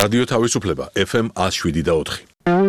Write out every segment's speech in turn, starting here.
რადიო თავისუფლება FM 107.4.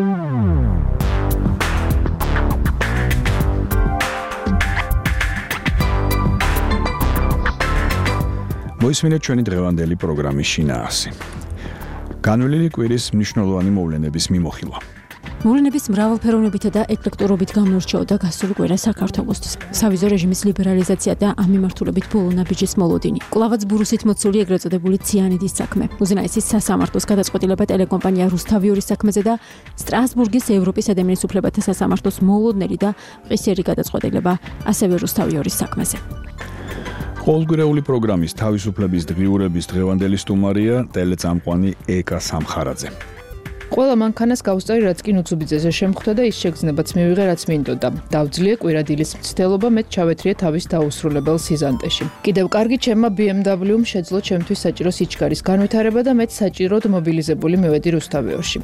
მოისმინეთ ჩვენი დღევანდელი პროგრამის შინაარსი. განვლილი კვირის მნიშვნელოვანი მოვლენების მიმოხილვა. მოვლენების მრავალფეროვნებითა და ეკლექტურობით გამორჩეოდა გასული კვირა საქართველოსთვის. სავიზო რეჟიმის ლიბერალიზაცია და ამ მიმართულებით ბოლო ნაბიჯის მოლოდინი. კვლავაც ბურუსით მოცული ეგრეთ წოდებული ციანიდის საქმე. უზენაესის სასამართლოს გადაწყვეტილება ტელეკომპანია რუსთავიორის საქმეზე და სტრასბურგის ევროპის ადამიანის უფლებათა სასამართლოს მოლოდნელი და მყისიერი გადაწყვეტილება ასევე რუსთავიორის საქმეზე. ყოველგვარეული პროგრამის თავისუფლების დღიურების დღევანდელი სტუმარია ტელეწამყვანი ეკა სამხარაძე. ყველა მანქანას გავუსწარი, რაც კი ნუცუბიძეზე შემხვდა და ის შეგრძნებაც მივიღე, რაც მინდოდა. დავძლიე კვირადილის მცდელობა, მეც ჩავეთრიე თავის დაუსრულებელ სიზანტეში. კიდევ კარგი ჩემმა BMW-მ შეძლო ჩემთვის საჭირო სიჩქარის განვითარება და მეც საჭიროდ მობილიზებული მივედი რუსთავიორში.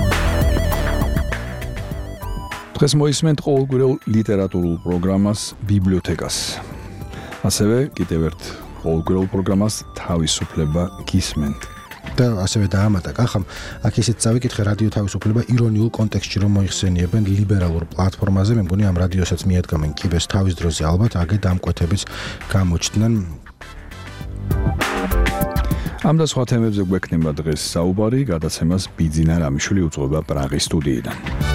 დღეს მოისმენთ ყოველგვარელ ლიტერატურულ პროგრამას ბიბლიოთეკას. ასევე კიდევ ერთ ყოველგვარელ პროგრამას თავისუფლება გისმენთ. და ასევე დაამატა კახამ, აქ ისეთ წავიკითხე რადიო თავისუფლება ირონიულ კონტექსტში რომ მოიხსენიებენ ლიბერალურ პლატფორმაზე, მე მგონი ამ რადიოსაც მიადგამენ კიბეს თავის დროზე, ალბათ აგე დამკვეთებიც გამოჩნდნენ. ამ და სხვა თემებზე გვექნება დღეს საუბარი, გადაცემას ბიძინა რამიშვილი უძღვება პრაღის სტუდიიდან.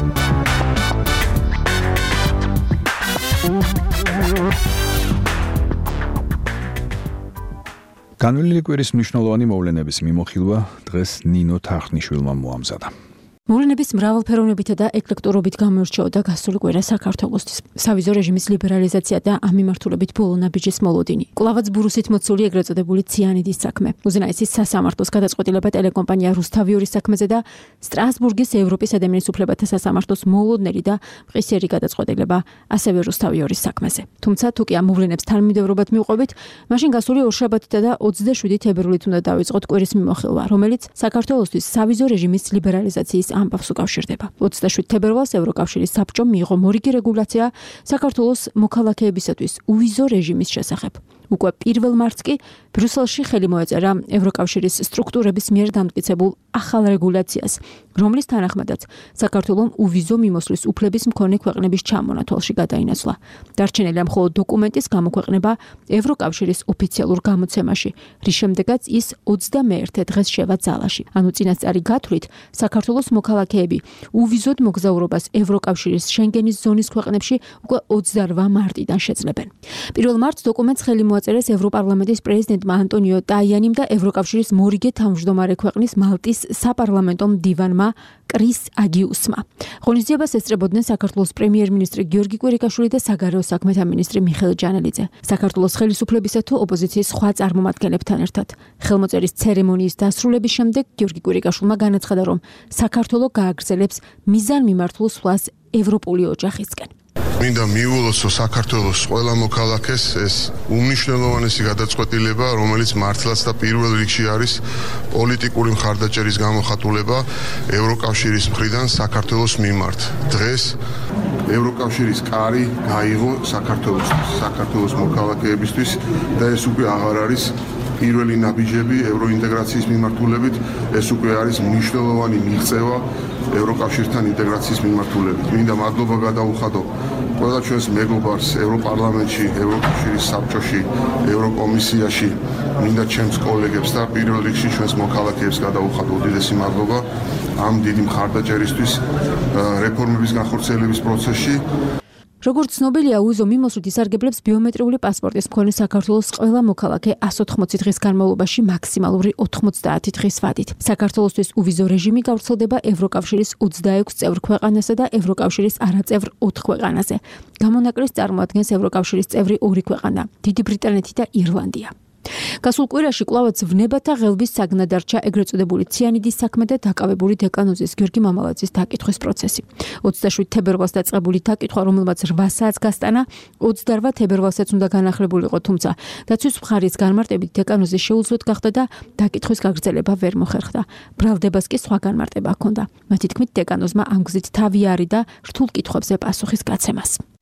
განვლილი კვირის მნიშვნელოვანი მოვლენების მიმოხილვა დღეს ნინო თახნიშვილმა მოამზადა. მოვლენების მრავალფეროვნებითა და ეკლექტურობით გამორჩეოდა გასული კვირა საქართველოსთვის. სავიზო რეჟიმის ლიბერალიზაცია და ამ მიმართულებით ბოლო ნაბიჯის მოლოდინი. კვლავაც ბურუსით მოცული ეგრეთ წოდებული ციანიდის საქმე. უზენაესის სასამართლოს გადაწყვეტილება ტელეკომპანია რუსთავიორის საქმეზე და სტრასბურგის ევროპის ადამიანის უფლებათა სასამართლოს მოლოდნელი და მყისიერი გადაწყვეტილება ასევე რუსთავიორის საქმეზე. თუმცა თუ კი ამ მოვლენებს თანმიმდევრობად მივყვებით, მაშინ გასული ორშაბათითა და 27 თებერვლით უნდა დავიწყოთ კვირის მიმოხილვა, რომელიც საქართველოსთვის სავიზო რეჟიმის ლიბერალიზაციის ამბავს უკავშირდება. 27 თებერვალს ევროკავშირის საბჭომ მიიღო მორიგი რეგულაცია საქართველოს მოქალაქეებისათვის უვიზო რეჟიმის შესახებ. უკვე 1 მარტს კი ბრიუსელში ხელი მოეწერა ევროკავშირის სტრუქტურების მიერ დამტკიცებულ ახალ რეგულაციას, რომლის თანახმადაც საქართველომ უვიზო მიმოსვლის უფლების მქონე ქვეყნების ჩამონათვალში გადაინაცვლა. დარჩენილია მხოლოდ დოკუმენტის გამოქვეყნება ევროკავშირის ოფიციალურ გამოცემაში, რის შემდეგაც ის 21 დღეს შევა ძალაში. ანუ წინასწარი გათვლით, საქართველოს მოქალაქეები უვიზოდ მოგზაურობას ევროკავშირის შენგენის ზონის ქვეყნებში უკვე 28 მარტიდან შეძლებენ. 1 მარტს დოკუმენტს ხელი მოაწერეს ევროპარლამენტის პრეზიდენტმა ანტონიო ტაიანიმ და ევროკავშირის მორიგე თავმჯდომარე ქვეყნის მალტის საპარლამენტო მდივანმა კრის აგიუსმა. ღონისძიებას ესწრებოდნენ საქართველოს პრემიერ-მინისტრი გიორგი კვირიკაშვილი და საგარეო საქმეთა მინისტრი მიხეილ ჯანელიძე. საქართველოს ხელისუფლებისა თუ ოპოზიციის სხვა წარმომადგენლებთან ერთად. ხელმოწერის ცერემონიის დასრულების შემდეგ გიორგი კვირიკაშვილმა განაცხადა, რომ საქართველო გააგრძელებს მიზანმიმართულ სვლას ევროპული ოჯახისკენ. მინდა მიუველოს საქართველოს ყველა მოქალაქეს ეს უმნიშვნელოვანესი გადაწყვეტილება, რომელიც მართლაც და პირველ რიგში არის პოლიტიკური მხარდაჭერის გამოხატულება ევროკავშირის მხრიდან საქართველოს მიმართ. დღეს ევროკავშირის კარი გაიღო საქართველოს მოქალაქეებისთვის და ეს უკვე აღარ არის პირველი ნაბიჯები ევროინტეგრაციის მიმართულებით, ეს უკვე არის მნიშვნელოვანი მიღწევა ევროკავშირთან ინტეგრაციის მიმართულებით. მინდა მადლობა გადაუხადო ყველა ჩვენს მეგობარს ევროპარლამენტში, ევროკავშირის საბჭოში, ევროკომისიაში, მინდა ჩემს კოლეგებს და პირველ რიგში ჩვენს მოქალაქეებს გადაუხადო უდიდესი მადლობა ამ დიდი მხარდაჭერისთვის რეფორმების განხორციელების პროცესში. როგორც ცნობილია, უვიზო მიმოსვლით ისარგებლებს ბიომეტრიული პასპორტის მქონე საქართველოს ყველა მოქალაქე 180 დღის განმავლობაში მაქსიმალური 90 დღის ვადით. საქართველოსთვის უვიზო რეჟიმი გავრცელდება ევროკავშირის 26 წევრ ქვეყანასა და ევროკავშირის არაწევრ 4 ქვეყანაზე. გამონაკლისს წარმოადგენს ევროკავშირის წევრი 2 ქვეყანა, დიდი ბრიტანეთი და ირლანდია. გასულ კვირაში კვლავაც ვნებათა ღელვის საგნად დარჩა ეგრეთ წოდებული ციანიდის საქმე და დაკავებული დეკანოზის გიორგი მამალაძის დაკითხვის პროცესი. 27 თებერვალს დაწყებული დაკითხვა, რომელმაც 8 საათს გასტანა, 28 თებერვალსაც უნდა განახლებულიყო, თუმცა დაცვის მხარის განმარტებით დეკანოზის შეუძლოდ გახდა და დაკითხვის გაგრძელება ვერ მოხერხდა. ბრალდებას კი სხვა განმარტება ჰქონდა. მათი თქმით, დეკანოზმა ამ გზით თავი არიდა რთულ კითხვებზე პასუხის გაცემას.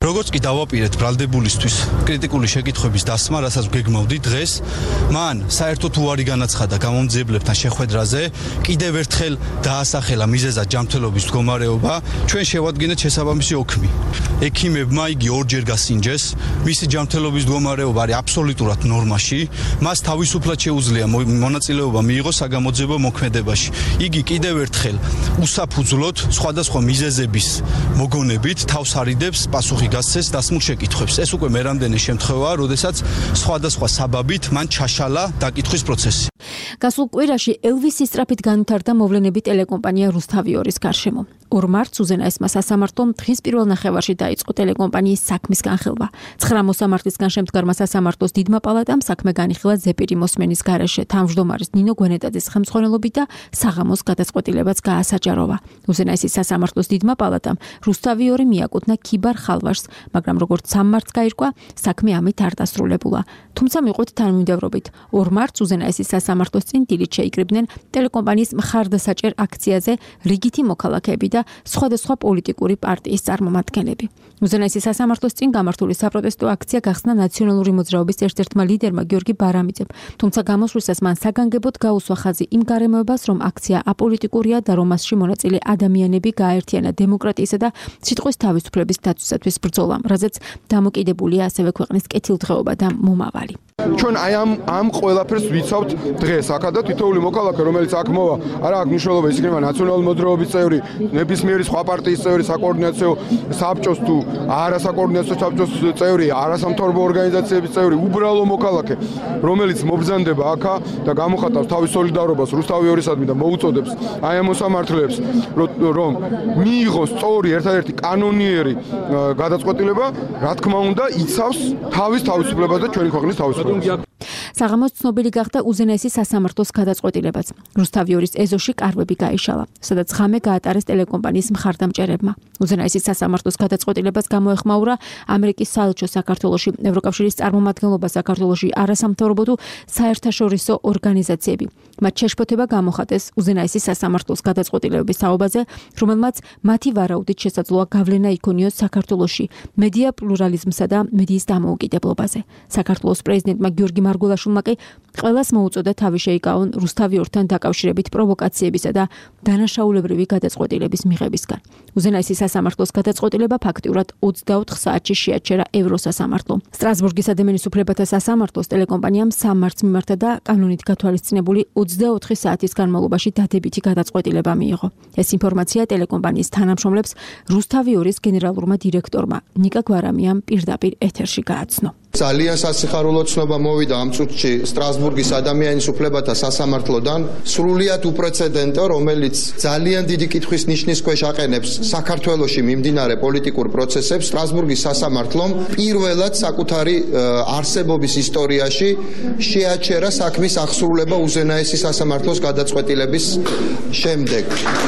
როგორც კი დავაპირეთ ბრალდებულისთვის კრიტიკული შეკითხვების დასმა, რასაც გეგმავდი დღეს, მან საერთოდ უარი განაცხადა გამომძიებლებთან შეხვედრაზე, კიდევ ერთხელ დაასახელა მიზეზად ჯანმრთელობის მდგომარეობა, ჩვენ შევადგენთ შესაბამისი ოქმი. ექიმებმა იგი ორჯერ გასინჯეს, მისი ჯანმრთელობის მდგომარეობა არის აბსოლუტურად ნორმაში, მას თავისუფლად შეუძლია მონაწილეობა მიიღოს საგამოძიებო მოქმედებაში. იგი კიდევ ერთხელ უსაფუძვლოდ სხვადასხვა მიზეზების მოგონებით თავს არიდებს პასუხი გასცეს დასმულ შეკითხვებს. ეს უკვე მერამდენი შემთხვევაა, როდესაც სხვადასხვა საბაბით მან ჩაშალა დაკითხვის პროცესი. გასულ კვირაში ელვისის სწრაფით განვითარდა მოვლენები ტელეკომპანია რუსთავიორის გარშემო. 2 მარტს უზენაესმა სასამართლომ დღის პირველ ნახევარში დაიწყო ტელეკომპანიის საქმის განხილვა. 9 მოსამართლისგან შემდგარმა სასამართლოს დიდმა პალატამ საქმე განიხილა ზეპირი მოსმენის გარეშე თავმჯდომარის ნინო გვენეტაძის ხელმძღვანელობით და საღამოს გადაწყვეტილებაც გაასაჯაროვა. უზენაესის სასამართლოს დიდმა პალატამ რუსთავიორი მიაკუთვნა ქიბარ ხალვაშს, მაგრამ როგორც 3 მარტს გაირკვა, საქმე ამით არ დასრულებულა. თუმცა მიყვეთ თანმიმდევრობით 2 მარტს უზენაესის სასამართლოს წინ დილით შეიკრიბნენ ტელეკომპანიის მხარდასაჭერ აქციაზე რიგითი მოქალაქეები და სხვადასხვა პოლიტიკური პარტიის წარმომადგენლები. უზენაესის სასამართლოს წინ გამართული საპროტესტო აქცია გახსნა ნაციონალური მოძრაობის ერთ-ერთმა ლიდერმა გიორგი ბარამიძემ, თუმცა გამოსვლისას მან საგანგებოდ გაუსვა ხაზი იმ გარემოებას, რომ აქცია აპოლიტიკურია და რომ მასში მონაწილე ადამიანები გააერთიანა დემოკრატიისა და სიტყვის თავისუფლების დაცვისათვის ბრძოლამ, რაზეც დამოკიდებულია ასევე ქვეყნის კეთილდღეობა და მომავალი. ჩვენ აი ამ ყველაფერს ვიცავთ დღეს აქა და თითოეული მოქალაქე, რომელიც აქ მოვა, არა აქვს მნიშვნელობა ის იქნება ნაციონალური მოძრაობის წევრი, ნებისმიერი სხვა პარტიის წევრი, საკოორდინაციო საბჭოს თუ არასაკოორდინაციო საბჭოს წევრი, არასამთავრობო ორგანიზაციების წევრი, უბრალო მოქალაქე, რომელიც მობრძანდება აქა და გამოხატავს თავის სოლიდარობას რუსთავიორისადმი და მოუწოდებს აი ამ მოსამართლეებს, რომ მიიღოს სწორი ერთადერთი კანონიერი გადაწყვეტილება, რა თქმა უნდა, იცავს თავის თავისუფლებას და ჩვენი ქვეყნის თავისუფლებას. საღამოს ცნობილი გახდა უზენაესის სასამართლოს გადაწყვეტილებაც. რუსთავიორის ეზოში კარვები გაიშალა, სადაც ღამე გაატარეს ტელეკომპანიის მხარდამჭერებმა. უზენაესის სასამართლოს გადაწყვეტილებას გამოეხმაურა ამერიკის საელჩო საქართველოში, ევროკავშირის წარმომადგენლობა საქართველოში, არასამთავრობო თუ საერთაშორისო ორგანიზაციები. მათ შეშფოთება გამოხატეს უზენაესის სასამართლოს გადაწყვეტილებების საუბაზე, რომელმაც მათი ვარაუდით შესაძლოა გავლენა იქონიოს საქართველოში მედია პლურალიზმსა და მედიის დამოუკიდებლობაზე. საქართველოს პრეზიდენტმა გიორგი მარგულაშვილმა კი ყველას მოუწოდა თავი შეიკავონ რუსთავიორთან დაკავშირებით პროვოკაციებისა და დანაშაულებრივი გადაწყვეტილების მიღებისგან. უზენაესის სასამართლოს გადაწყვეტილება ფაქტიურად 24 საათში შეაჩერა ევროსასამართლომ. სტრასბურგის ადამიანის უფლებათა სასამართლოს ტელეკომპანიამ 3 მარტს მიმართა და კანონით გათვალისწინებული 24 საათის განმავლობაში დადებითი გადაწყვეტილება მიიღო. ეს ინფორმაცია ტელეკომპანიის თანამშრომლებს რუსთავიორის გენერალურმა დირექტორმა ნიკა გვარამიამ პირდაპირ ეთერში გააცნო. ძალიან სასიხარულო ცნობა მოვიდა ამ წუთში სტრასბურგის ადამიანის უფლებათა სასამართლოდან, სრულიად უპრეცედენტო, რომელიც ძალიან დიდი კითხვის ნიშნის ქვეშ აყენებს საქართველოში მიმდინარე პოლიტიკურ პროცესებს. სტრასბურგის სასამართლომ პირველად საკუთარი არსებობის ისტორიაში შეაჩერა საქმის აღსრულება უზენაესის სასამართლოს გადაწყვეტილების შემდეგ.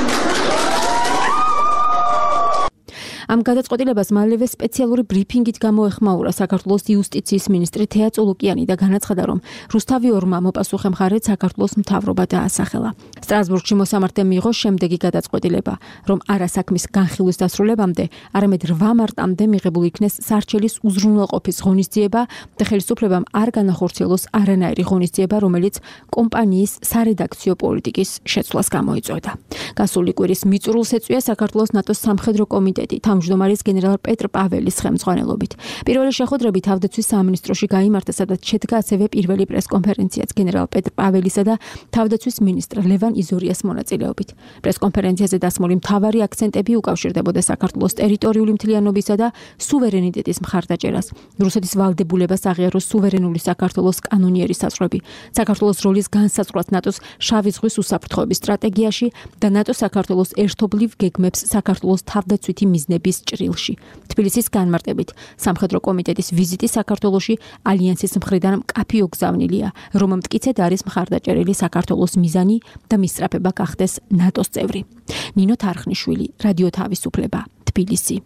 ამ გადაწყვეტილებას მალევე სპეციალური ბრიფინგით გამოეხმაურა საქართველოს იუსტიციის მინისტრი თეა წულუკიანი და განაცხადა, რომ რუსთავიორმა მოპასუხე მხარედ საქართველოს მთავრობა დაასახელა. სტრასბურგში მოსამართლემ მიიღო შემდეგი გადაწყვეტილება, რომ არა საქმის განხილვის დასრულებამდე, არამედ 8 მარტამდე მიღებული იქნეს სარჩელის უზრუნველყოფის ღონისძიება და ხელისუფლებამ არ განახორციელოს არანაირი ღონისძიება, რომელიც კომპანიის სარედაქციო პოლიტიკის შეცვლას გამოიწვევდა. გასული კვირის მიწურულს ეწვია საქართველოს ნატოს სამხედრო კომიტეტი თავმჯდომარის გენერალ პეტრ პაველის ხელმძღვანელობით. პირველი შეხვედრები თავდაცვის სამინისტროში გაიმართა, სადაც შედგა ასევე პირველი პრესკონფერენციაც გენერალ პეტრ პაველისა და თავდაცვის მინისტრ ლევან იზორიას მონაწილეობით. პრესკონფერენციაზე დასმული მთავარი აქცენტები უკავშირდებოდა საქართველოს ტერიტორიული მთლიანობისა და სუვერენიტეტის მხარდაჭერას, რუსეთის ვალდებულებას აღიაროს სუვერენული საქართველოს კანონიერი საზღვრები, საქართველოს როლის განსაზღვრას ნატოს შავი ზღვის უსაფრთხოების სტრატეგიაში და ნატო საქართველოს ერთობლივ გეგმებს საქართველოს თავდაცვითი მიზნების ჭრილში. თბილისის განმარტებით, სამხედრო კომიტეტის ვიზიტი საქართველოში ალიანსის მხრიდან მკაფიო გზავნილია, რომ მტკიცედ არის მხარდაჭერილი საქართველოს მიზანი და მისწრაფება გახდეს ნატოს წევრი. ნინო თარხნიშვილი, რადიო თავისუფლება, თბილისი.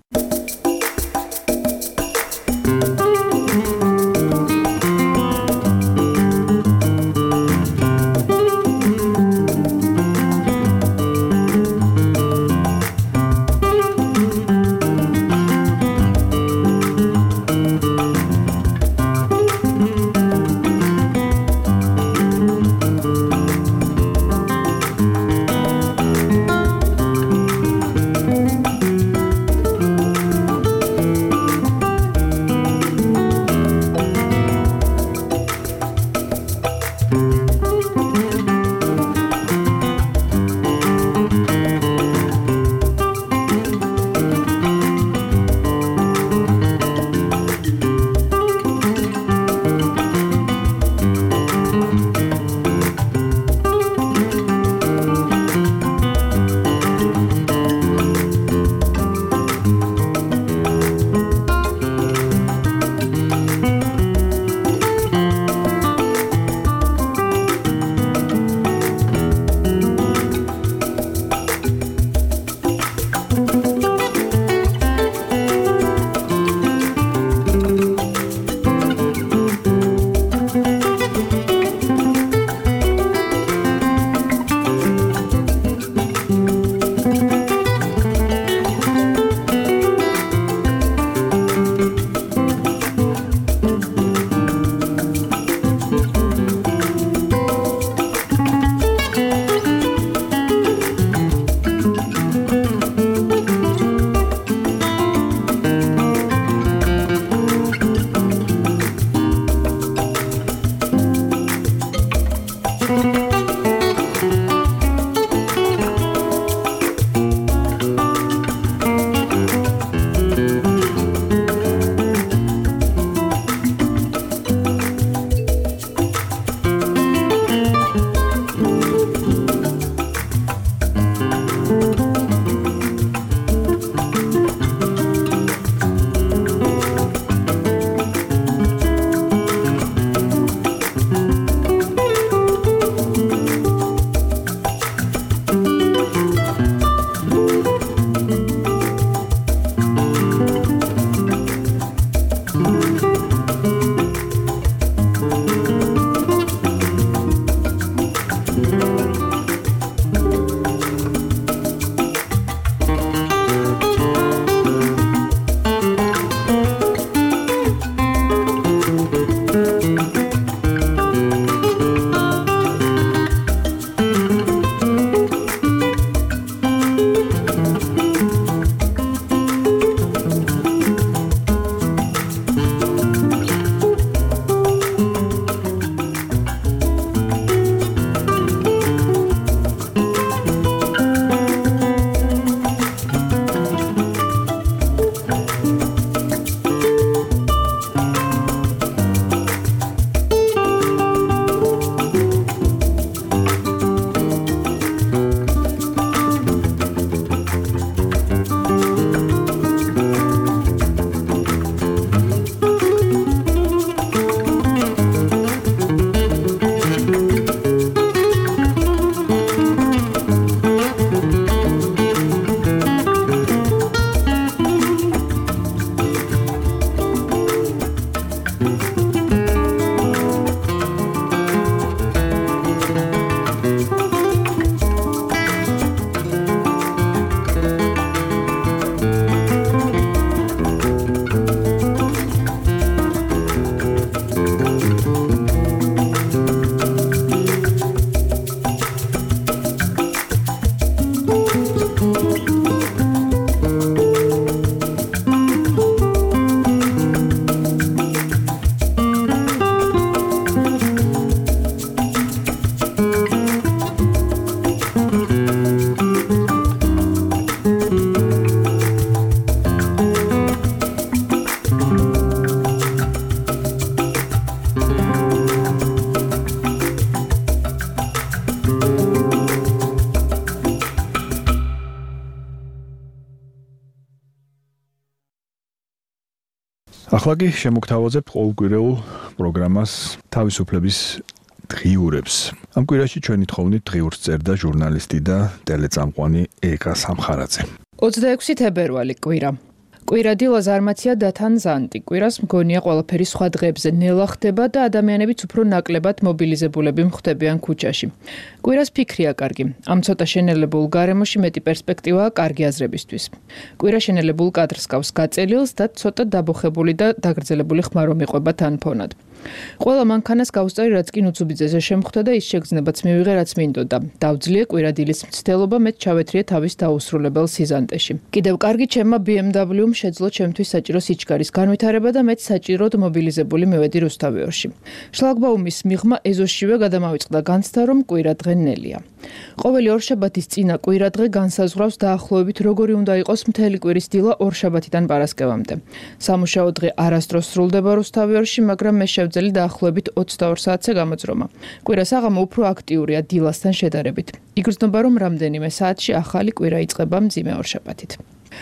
ახლა კი შემოგთავაზებთ ყოველკვირეულ პროგრამას თავისუფლების დღიურებს. ამ კვირაში ჩვენი თხოვნით დღიურს წერდა ჟურნალისტი და ტელეწამყვანი ეკა სამხარაძე. 26 თებერვალი კვირა. კვირა დილა ზარმაცია და თან ზანტი. კვირას მგონია ყველაფერი სხვა დღეებზე ნელა ხდება და ადამიანებიც უფრო ნაკლებად მობილიზებულები მხდებიან ქუჩაში. კვირას ფიქრია კარგი. ამ ცოტა შენელებულ გარემოში მეტი პერსპექტივაა კარგი აზრებისთვის. კვირა შენელებულ კადრს გავს გაწელილს და ცოტა დაბოხებული და დაგრძელებული ხმა რომ იყვება თან ფონად. ყველა მანქანას გავსწარი რაც კი ნუცუბიძეზე შემხვდა და ის შეგრძნებაც მივიღე რაც მინდოდა. დავძლიე კვირა დილის მცდელობა მეც ჩავეთრიე თავის დაუსრულებელ სიზანტეში. კიდევ კარგი ჩემმა BMW-მ შეძლო ჩემთვის საჭირო სიჩქარის განვითარება და მეც საჭიროდ მობილიზებული მივედი რუსთავიორში. შლაგბაუმის მიღმა ეზოშივე გადამავიწყდა განცდა რომ კვირა დღე ნელია. ყოველი ორშაბათის წინა კვირა დღე განსაზღვრავს დაახლოებით როგორი უნდა იყოს მთელი კვირის დილა ორშაბათიდან პარასკევამდე. სამუშაო დღე არასდროს სრულდება რუსთავიორში, მაგრამ მე შევძელი დაახლოებით 22 საათზე გამოძრომა. კვირა საღამო უფრო აქტიურია დილასთან შედარებით. იგრძნობა რომ რამდენიმე საათში ახალი კვირა იწყება მძიმე ორშაბათით.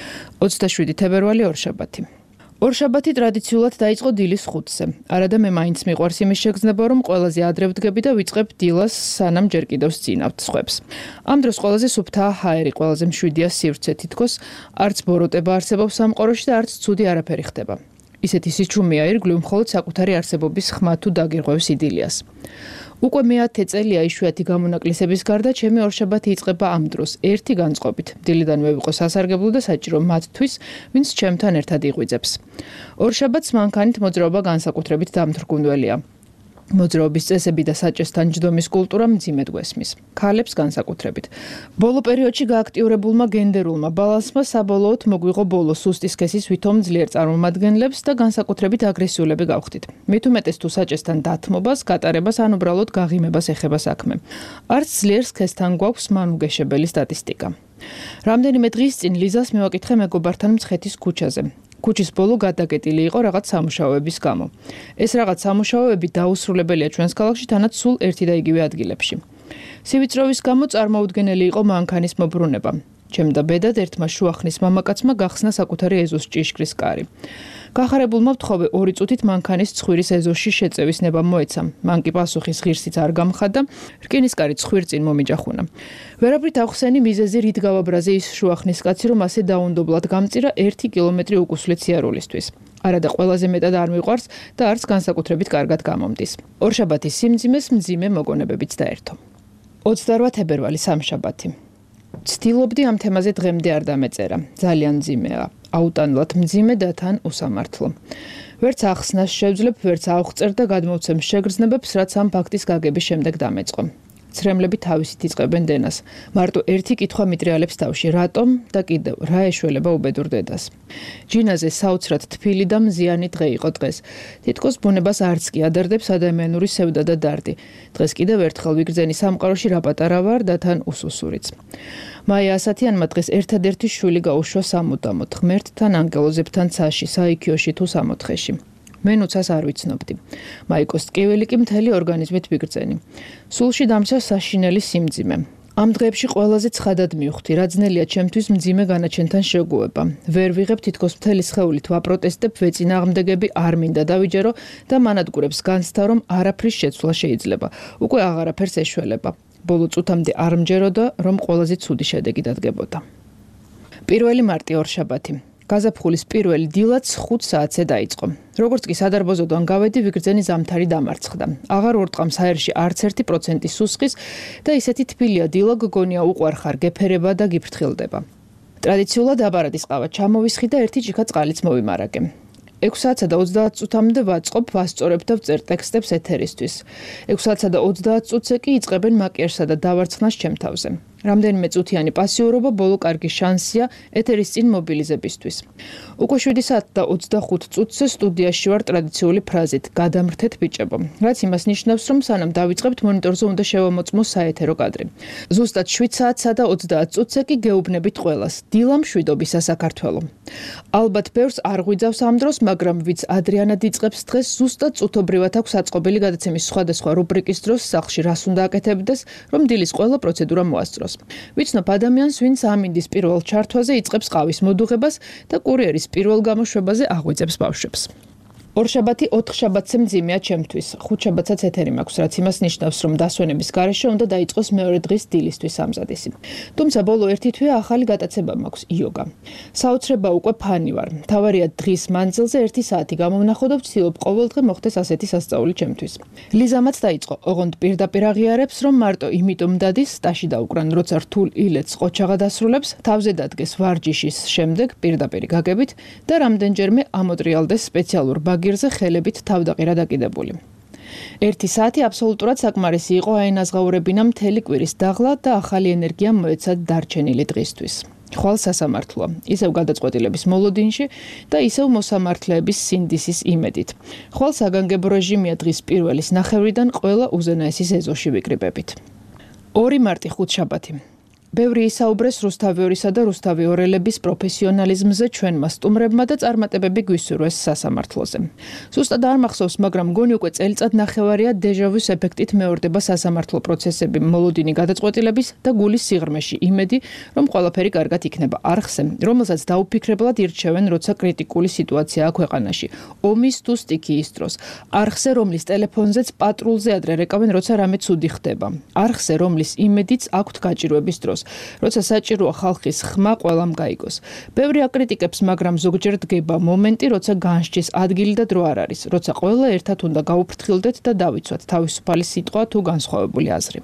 27 თებერვალი ორშაბათი. ორშაბათი ტრადიციულად დაიწყო დილის 5-ზე. არადა მე მაინც მიყვარს იმის შეგრძნება რომ ყველაზე ადრე ვდგები და ვიწყებ დილას სანამ ჯერ კიდევ სწინავთ სხვებს. ამ დროს ყველაზე სუფთაა ჰაერი, ყველაზე მშვიდია სივრცე, თითქოს არც ბოროტება არსებობს სამყაროში და არც ცუდი არაფერი ხდება. ისეთი სიჩუმეა ირგვლივ მხოლოდ საკუთარი არსებობის ხმა თუ დაგირღვევს იდილიას. უკვე მე-10 წელია იშვიათი გამონაკლისების გარდა ჩემი ორშაბათი იწყება ამ დროს, ერთი განწყობით. დილიდანვე ვიყო სასარგებლო და საჭირო მათთვის, ვინც ჩემთან ერთად იღვიძებს. ორშაბათს მანქანით მოძრაობა განსაკუთრებით დამთრგუნველია. მოძრაობის წესები და საჭესთან ჯდომის კულტურა მძიმედ გვესმის. ქალებს განსაკუთრებით. ბოლო პერიოდში გააქტიურებულმა გენდერულმა ბალანსმა საბოლოოდ მოგვიღო ბოლო სუსტი სქესის ვითომ ძლიერ წარმომადგენლებს და განსაკუთრებით აგრესიულები გავხდით. მით უმეტეს თუ საჭესთან დათმობას, გატარებას ან უბრალოდ გაღიმებას ეხება საქმე. არც ძლიერ სქესთან გვაქვს მანუგეშებელი სტატისტიკა. რამდენიმე დღის წინ ლიზას მივაკითხე მეგობართან მცხეთის ქუჩაზე. ქუჩის ბოლო გადაგეტილი იყო რაღაც სამუშაოების გამო. ეს რაღაც სამუშაოები დაუსრულებელია ჩვენს ქალაქში, თანაც სულ ერთი და იგივე ადგილებში. სივიწროვის გამო წარმოუდგენელი იყო მანქანის მობრუნება. ჩემ და ბედად ერთმა შუახნის მამაკაცმა გახსნა საკუთარი ეზოს ჭიშკრის კარი. გახარებულმა ვთხოვე 2 წუთით მანქანის ცხვირის ეზოში შეწევის ნება მოეცა. მან კი პასუხის ღირსიც არ გამხადა, რკინისკარი ცხვირ წინ მომიჯახუნა. ვერაფრით ახსენი მიზეზი რით გავაბრაზე ის შუახნის კაცი, რომ ასე დაუნდობლად გამწირა 1 კილომეტრი უკუსლით სიარულისთვის. არადა ყველაზე მეტად არ მიყვარს და არც განსაკუთრებით კარგად გამომდის. ორშაბათის სიმძიმეს მძიმე მოგონებებიც დაერთო. 28 თებერვალი სამშაბათი. ცდილობდი ამ თემაზე დღემდე არ დამეწერა. ძალიან მძიმეა. აუტანლად მძიმე და თან უსამართლო. ვერც ახსნას შევძლებ, ვერც ავღწერ და გადმოვცემ შეგრძნებებს, რაც ამ ფაქტის გაგების შემდეგ დამეწყო. ცრემლები თავისით იწყებენ დენას. მარტო ერთი კითხვა მიტრიალებს თავში, რატომ და კიდევ რა ეშველება უბედურ დედას. ჯინაზე საოცრად თბილი და მზიანი დღე იყო დღეს. თითქოს ბუნებას არც კი ადარდებს ადამიანური სევდა და დარდი. დღეს კიდევ ერთხელ ვიგრძენი სამყაროში რა პატარა ვარ და თან უსუსურიც. მაია ასათიანმა დღეს ერთადერთი შვილი გაუშვა სამუდამოდ, ღმერთთან, ანგელოზებთან ცაში, საიქიოში თუ სამოთხეში. მე ნუცას არ ვიცნობდი. მაიკოს ტკივილი კი მთელი ორგანიზმით ვიგრძენი. სულში დამცა საშინელი სიმძიმე. ამ დღეებში ყველაზე ცხადად მივხვდი, რა ძნელია ჩემთვის მძიმე განაჩენთან შეგუება. ვერ ვიღებ თითქოს მთელი სხეულით ვაპროტესტებ, ვეწინააღმდეგები არ მინდა დავიჯერო და მანადგურებს განცდა, რომ არაფრის შეცვლა შეიძლება. უკვე აღარაფერს ეშველება. ბოლო წუთამდე არ მჯეროდა, რომ ყველაზე ცუდი შედეგი დადგებოდა. 1 მარტი ორშაბათი. გაზაფხულის პირველი დილაც 5 საათზე დაიწყო. როგორც კი სადარბაზოდან გავედი, ვიგრძენი ზამთარი დამარცხდა. აღარ ვორტყამ საერში არც 1% სუსხის და ისეთი თბილია დილა გგონია უყვარხარ გეფერება და გიფრთხილდება. ტრადიციულად აბარადის ყავა ჩამოვისხი და ერთი ჭიქა წყალიც მოვიმარაგე. 6 საათსა და 30 წუთამდე ვაწყობ, ვასწორებ და ვწერ ტექსტებს ეთერისთვის. 6 საათსა და 30 წუთზე კი იწყებენ მაკიაჟსა და დავარცხნას ჩემ თავზე. რამდენიმე წუთიანი პასიურობა ბოლო კარგი შანსია ეთერის წინ მობილიზებისთვის. უკვე 7 საათი და 25 წუთზე სტუდიაში ვარ ტრადიციული ფრაზით გადამრთეთ ბიჭებო. რაც იმას ნიშნავს, რომ სანამ დავიწყებთ მონიტორზე უნდა შევამოწმოს საეთერო კადრი. ზუსტად 7 საათსა და 30 წუთზე კი გეუბნებით ყველას. დილა მშვიდობისა საქართველო. ალბათ ბევრს არ ღვიძავს ამ დროს, მაგრამ ვიც ადრიანად იწყებს დღეს, ზუსტად წუთობრივად აქვს აწყობილი გადაცემის სხვადასხვა რუბრიკის დროს სახლში რას უნდა აკეთებდეს, რომ დილის ყველა პროცედურა მოასწროს. ვიცნობ ადამიანს, ვინც ამინდის პირველ ჩართვაზე იწყებს ყავის მოდუღებას და კურიერის პირველ გამოშვებაზე აღვიძებს ბავშვებს. ორშაბათი 4 შაბათზე მძიმეა ჩემთვის. 5 შაბათსაც ეთერი მაქვს, რაც იმას ნიშნავს, რომ დასვენების გარეშე უნდა დაიწყოს მეორე დღის დილისთვის ამზადისი. თუმცა ბოლო ერთი თვეა ახალი გატაცება მაქვს იოგა. საოცრება უკვე ფანი ვარ. მთავარია დღის მანძილზე 1 საათი გამოვნახო და ვცდილობ ყოველდღე მოხდეს ასეთი სასწაული ჩემთვის. ლიზამაც დაიწყო, ოღონდ პირდაპირ აღიარებს, რომ მარტო იმიტომ დადის სტაში დაუკრან, როცა რთულ ილეთს ყოჩაღა დასრულებს, თავზე დადგეს ვარჯიშის შემდეგ პირდაპირ გაგებით და რამდენჯერმე ამოტრიალდეს სპეციალურ ზე ხელებით თავდაყირა დაკიდებული. 1 საათი აბსოლუტურად საკმარისი იყო აენაზღაურებინა მთელი კვირის დაღლა და ახალი ენერგია მოეცა დარჩენილი დღისთვის. ხვალ სასამართლოა, ისევ გადაწყვეტილების მოლოდინში და ისევ მოსამართლეების სინდისის იმედით. ხვალ საგანგებო რეჟიმია დღის პირველის ნახევრიდან ყველა უზენაესის ეზოში ვიკრიბებით. 2 მარტი 5 შაბათი. ბევრი ისაუბრეს რუსთავიორისა და რუსთავიორელების პროფესიონალიზმზე ჩვენმა სტუმრებმა და წარმატებები გვისურვეს სასამართლოზე. ზუსტად არ მახსოვს, მაგრამ მგონი უკვე წელიწად ნახევარია დეჟავუს ეფექტით მეორდება სასამართლო პროცესები მოლოდინი გადაწყვეტილების და გულის სიღრმეში იმედი, რომ ყველაფერი კარგად იქნება არხზე, რომელსაც დაუფიქრებლად ირჩევენ, როცა კრიტიკული სიტუაციაა ქვეყანაში. ომის თუ სტიქიის დროს. არხზე, რომლის ტელეფონზეც პატრულზე ადრე რეკავენ, როცა რამე ცუდი ხდება. არხზე, რომლის იმედიც აქვთ გაჭირვების დროს. როცა საჭიროა ხალხის ხმა ყველამ გაიგოს. ბევრი აკრიტიკებს, მაგრამ ზოგჯერ დგება მომენტი, როცა განსჯის ადგილი და დრო არ არის, როცა ყველა ერთად უნდა გაუფრთხილდეთ და დავიცვათ თავისუფალი სიტყვა თუ განსხვავებული აზრი.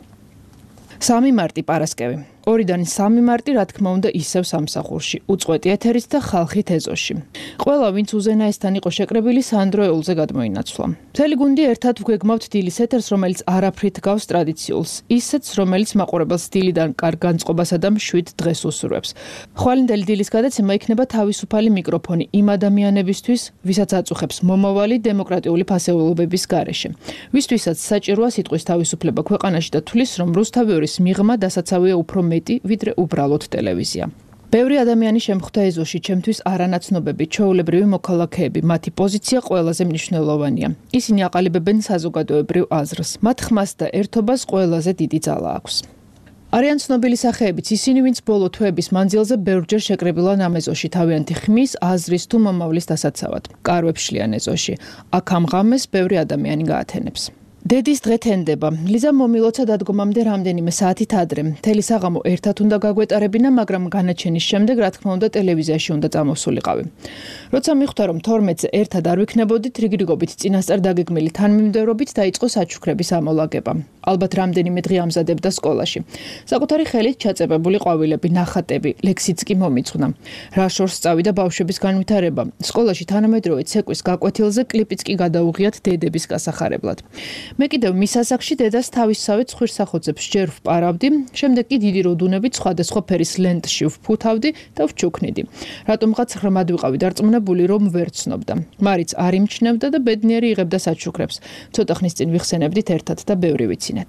3 მარტი პარასკევი. 2-დან 3 მარტი, რა თქმა უნდა, ისევ სამსახურში, უწყვეტი ეთერით და ხალხით ეზოში. ყველა, ვინც უზენაესთან იყო შეკრებილი, სანდროეულზე გადმოინაცვლა. მთელი გუნდი ერთად ვგეგმავთ დილის ეთერს, რომელიც არაფრით გავს ტრადიციულს, ისეთს, რომელიც მაყურებელს დილიდან კარგ განწყობასა და მშვიდ დღეს უსურვებს. ხვალინდელი დილის გადაცემა იქნება თავისუფალი მიკროფონი იმ ადამიანებისთვის, ვისაც აწუხებს მომავალი დემოკრატიული ფასეულობების გარეშე. ვისთვისაც საჭიროა სიტყვის თავისუფლება ქვეყანაში და თვლის, რომ რუსთავიორის მიღმა დასაცავია უფრო მეტი, ვიდრე უბრალოდ ტელევიზია. ბევრი ადამიანი შემხვდა ეზოში, ჩემთვის არანაცნობები, ჩვეულებრივი მოქალაქეები, მათი პოზიცია ყველაზე მნიშვნელოვანია. ისინი აყალიბებენ საზოგადოებრივ აზრს, მათ ხმას და ერთობას ყველაზე დიდი ძალა აქვს. არიან ცნობილი სახეებიც ისინი, ვინც ბოლო თვეების მანძილზე ბევრჯერ შეკრებილან ამ ეზოში თავიანთი ხმის, აზრის თუ მომავლის დასაცავად. კარვებს შლიან ეზოში. აქ ამ ღამეს ბევრი ადამიანი გაათენებს. დედის დღე თენდება. ლიზა მომილოცა დადგომამდე რამდენიმე საათით ადრე. მთელი საღამო ერთად უნდა გაგვეტარებინა, მაგრამ განაჩენის შემდეგ, რა თქმა უნდა, ტელევიზიაში უნდა წამოსულიყავი. როცა მიხვდა, რომ 12-ზე ერთად არ ვიქნებოდით, რიგრიგობით წინასწარ დაგეგმილი თანმიმდევრობით დაიწყო საჩუქრების ამოლაგება. ალბათ რამდენიმე დღე ამზადებდა სკოლაში. საკუთარი ხელით ჩაწებებული ყვავილები, ნახატები, ლექსიც კი მომიწყდა. რა შორს წავიდა ბავშვების განვითარება. სკოლაში თანამედროვე ცეკვის გაკვეთილზე კლიპიც კი გადაუღიათ დედების გასახარებლად. მე კიდევ მის ასაკში დედას თავისსავე ცხვირსახოძებს ჯერ ვპარავდი, შემდეგ კი დიდი როდუნებით სხვადასხვა ფერის ლენტში ვფუთავდი და ვჩუქნიდი. რატომღაც ღრმად ვიყავი დარწმუნებული, რომ ვერ ცნობდა. მარიც არ იმჩნევდა და ბედნიერი იღებდა საჩუქრებს. ცოტა ხნის წინ ვიხსენებდით ერთად და ბევრი ვიცინეთ.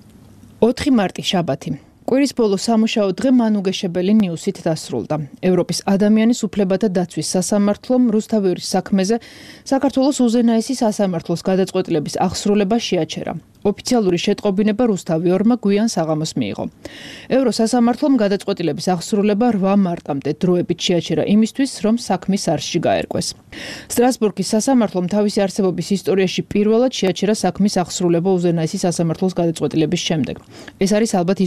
4 მარტი შაბათი. კვირის ბოლო სამუშაო დღე მანუგეშებელი ნიუსით დასრულდა. ევროპის ადამიანის უფლებათა დაცვის სასამართლომ რუსთავიორის საქმეზე საქართველოს უზენაესი სასამართლოს გადაწყვეტილების აღსრულება შეაჩერა. ოფიციალური შეტყობინება რუსთავიორმა გვიან საღამოს მიიღო. ევროსასამართლომ გადაწყვეტილების აღსრულება 8 მარტამდე დროებით შეაჩერა იმისთვის, რომ საქმის არსში გაერკვეს. სტრასბურგის სასამართლომ თავისი არსებობის ისტორიაში პირველად შეაჩერა საქმის აღსრულება უზენაესი სასამართლოს გადაწყვეტილების შემდეგ. ეს არის ალბათ ისტორიული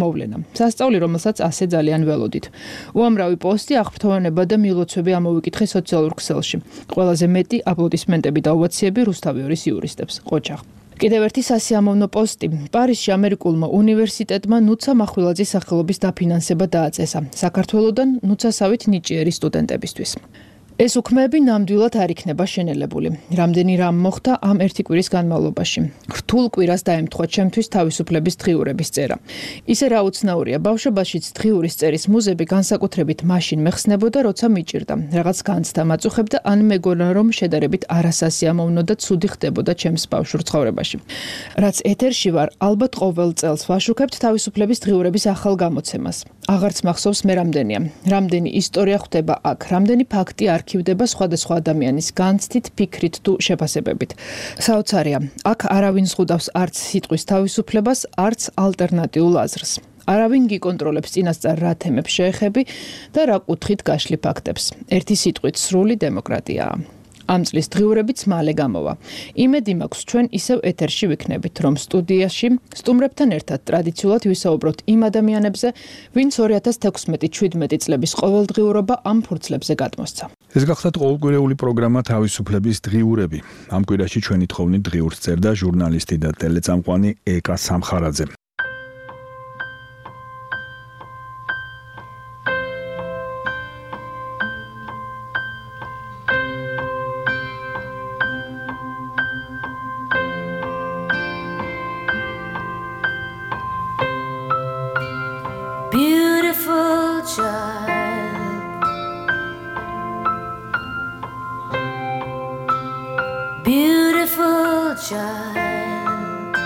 მოვლენა. სასწაული, რომელსაც ასე ძალიან ველოდით. უამრავი პოსტი, აღფრთოვანება და მილოცვები ამოვიკითხე სოციალურ ქსელში. ყველაზე მეტი აპლოდისმენტები და ოვაციები რუსთავიორის იურისტებს. ყოჩაღ. კიდევ ერთი სასიამოვნო პოსტი. პარიზში ამერიკულმა უნივერსიტეტმა ნუცა მახვილაძის სახელობის დაფინანსება დააწესა. საქართველოდან ნუცასავით ნიჭიერი სტუდენტებისთვის. ეს უქმეები ნამდვილად არ იქნება შენელებული. რამდენი რამ მოხდა ამ ერთი კვირის განმავლობაში. რთულ კვირას დაემთხვა ჩემთვის თავისუფლების დღიურების წერა. ისე რა უცნაურია, ბავშვობაშიც დღიურის წერის მუზები განსაკუთრებით მაშინ მეხსნებოდა, როცა მიჭირდა. რაღაც განცდა მაწუხებდა, ან მეგონა რომ შედარებით არასასიამოვნო და ცუდი ხდებოდა ჩემს ბავშვურ ცხოვრებაში. რაც ეთერში ვარ, ალბათ ყოველ წელს ვაშუქებთ თავისუფლების დღიურების ახალ გამოცემას. აღარც მახსოვს მე რამდენია. რამდენი ისტორია ხვდება აქ, რამდენი ფაქტი არქივდება სხვადასხვა ადამიანის განცდით, ფიქრით თუ შეფასებებით. საოცარია, აქ არავინ ზღუდავს არც სიტყვის თავისუფლებას, არც ალტერნატიულ აზრს. არავინ გიკონტროლებს წინასწარ რა თემებს შეეხები და რა კუთხით გაშლი ფაქტებს. ერთი სიტყვით სრული დემოკრატიაა. ამ წლის დღიურებიც მალე გამოვა. იმედი მაქვს ჩვენ ისევ ეთერში ვიქნებით, რომ სტუდიაში სტუმრებთან ერთად ტრადიციულად ვისაუბროთ იმ ადამიანებზე, ვინც 2016-17 წლების ყოველდღიურობა ამ ფურცლებზე გადმოსცა. ეს გახლავთ ყოველკვირეული პროგრამა თავისუფლების დღიურები. ამ კვირაში ჩვენი თხოვნით დღიურს წერდა ჟურნალისტი და ტელეწამყვანი ეკა სამხარაძე. Beautiful child, beautiful child,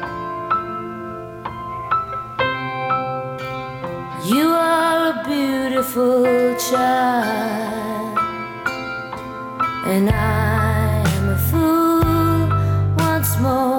you are a beautiful child, and I am a fool once more.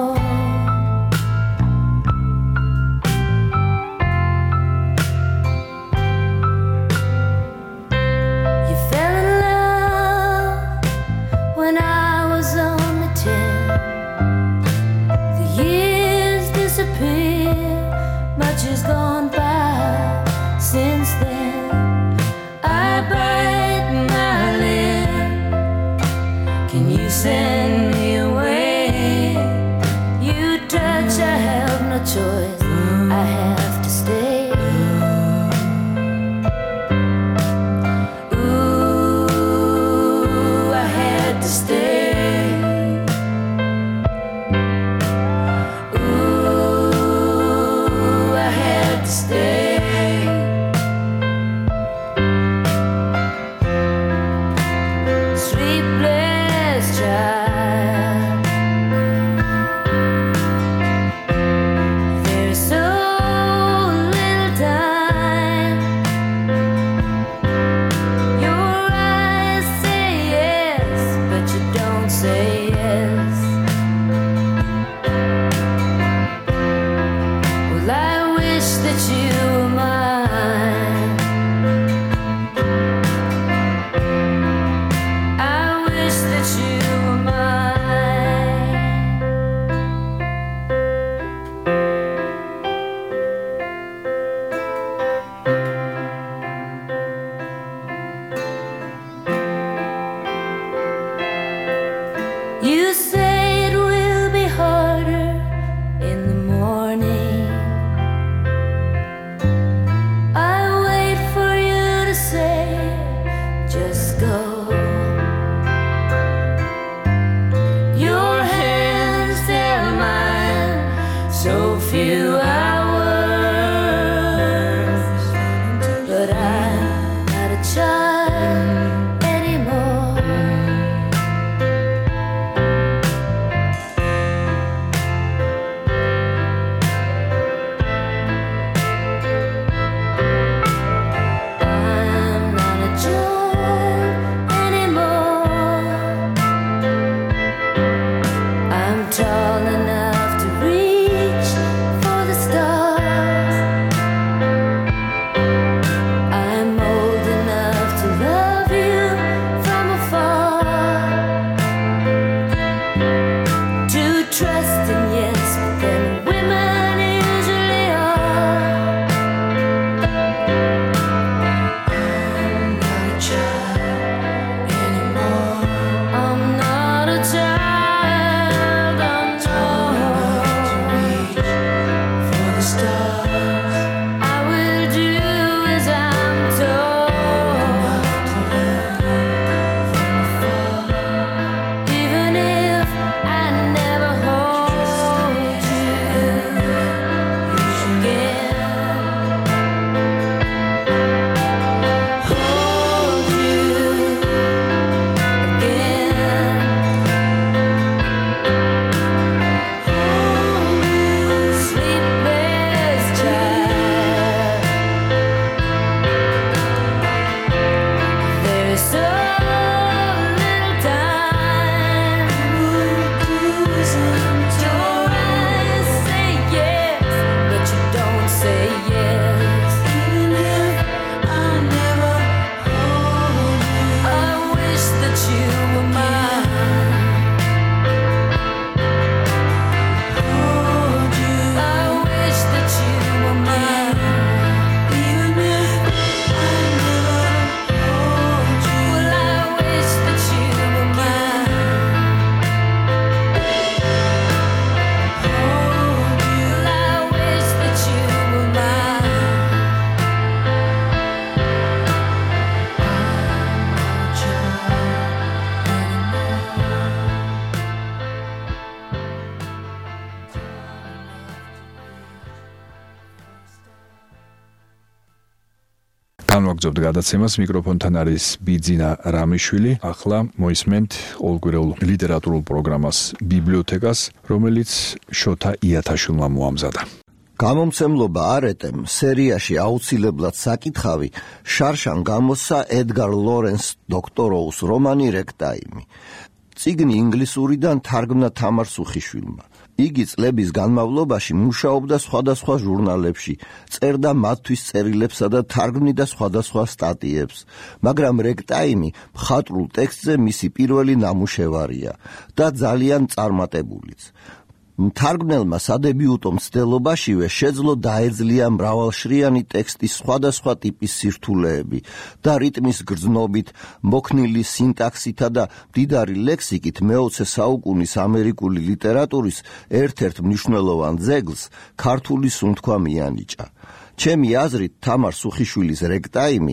მოგწევთ გადაცემას, მიკროფონთან არის ბიძინა რამიშვილი. ახლა მოისმენთ ყოველკვირეულ ლიტერატურულ პროგრამას ბიბლიოთეკას, რომელიც შოთა იათაშვილმა მოამზადა. გამომცემლობა არეტემ სერიაში აუცილებლად საკითხავი შარშან გამოსცა ედგარ ლორენს დოქტოროუს რომანი რექტაიმი. წიგნი ინგლისურიდან თარგმნა თამარ სუხიშვილმა. იგი წლების განმავლობაში მუშაობდა სხვადასხვა ჟურნალებში, წერდა მათთვის წერილებსა და თარგმნიდა სხვადასხვა სტატიებს, მაგრამ რექტაიმი მხატვრულ ტექსტზე მისი პირველი ნამუშევარია და ძალიან წარმატებულიც. მთარგმნელმა სადებიუტო მცდელობაშივე შეძლო დაეძლია მრავალშრიანი ტექსტის სხვადასხვა ტიპის სირთულეები და რიტმის გრძნობით, მოქნილი სინტაქსითა და მდიდარი ლექსიკით მე-20 საუკუნის ამერიკული ლიტერატურის ერთ-ერთ მნიშვნელოვან ძეგლს ქართული სუნთქვა მიანიჭა. ჩემი აზრით, თამარ სუხიშვილის რექტაიმი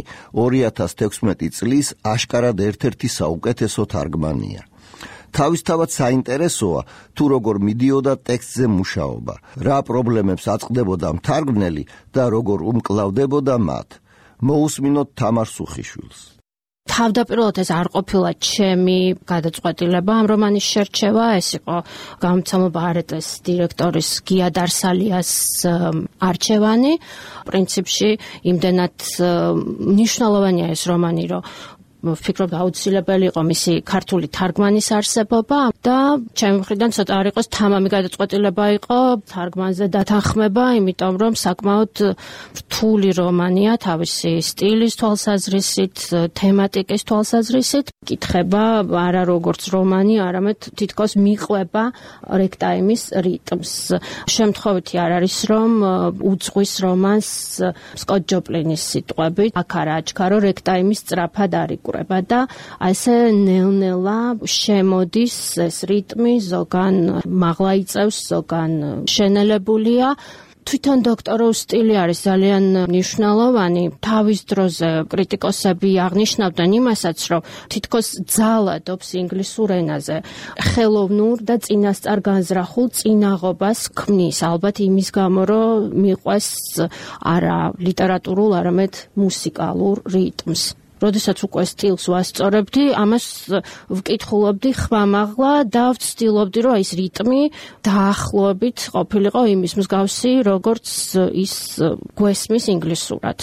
2016 წლის აშკარად ერთ-ერთი საუკეთესო თარგმანია. თავისთავად საინტერესოა, თუ როგორ მიდიოდა ტექსტზე მუშაობა, რა პრობლემებს აწყდებოდა მთარგმნელი და როგორ უმკლავდებოდა მათ. მოусმინოთ თამარ სუხიშვილს. თავდაპირველად ეს არ ყოფილა ჩემი გადაწყვეტილება ამ რომანის შერჩევა, ეს იყო გამომცემლობა არეტეს დირექტორის გია დარსალიას არჩევანი. პრინციპში იმდენად მნიშვნელოვანია ეს რომანი, რომ ვფიქრობ აუცილებელი იყო მისი ქართული თარგმანის არსებობა და ჩემი მხრიდან ცოტა არ იყოს თამამი გადაწყვეტილება იყო თარგმანზე დათანხმება, იმიტომ რომ საკმაოდ რთული რომანია თავისი სტილის თვალსაზრისით, თემატიკის თვალსაზრისით. კითხება არა როგორც რომანი, არამედ თითქოს მიყვება რექტაიმის რიტმს. შემთხვევითი არ არის, რომ უძღვის რომანს სკოტ ჯოპლინის სიტყვებით, აქ არა აჩქარო რექტაიმის სწრაფად არიკურება და ასე ნელ-ნელა შემოდის ეს რიტმი, ზოგან მაღლა იწევს, ზოგან შენელებულია. თვითონ დოქტოროვის სტილი არის ძალიან მნიშვნელოვანი. თავის დროზე კრიტიკოსები აღნიშნავდნენ იმასაც, რომ თითქოს ძალადობს ინგლისურ ენაზე. ხელოვნურ და წინასწარ განზრახულ წინაღობას ქმნის, ალბათ იმის გამო, რომ მიყვეს არა ლიტერატურულ, არამედ მუსიკალურ რიტმს. როდესაც უკვე სტილს ვასწორებდი, ამას ვკითხულობდი ხმამაღლა და ვცდილობდი, რომ ეს რიტმი დაახლოებით ყოფილიყო იმის მსგავსი, როგორც ის გვესმის ინგლისურად.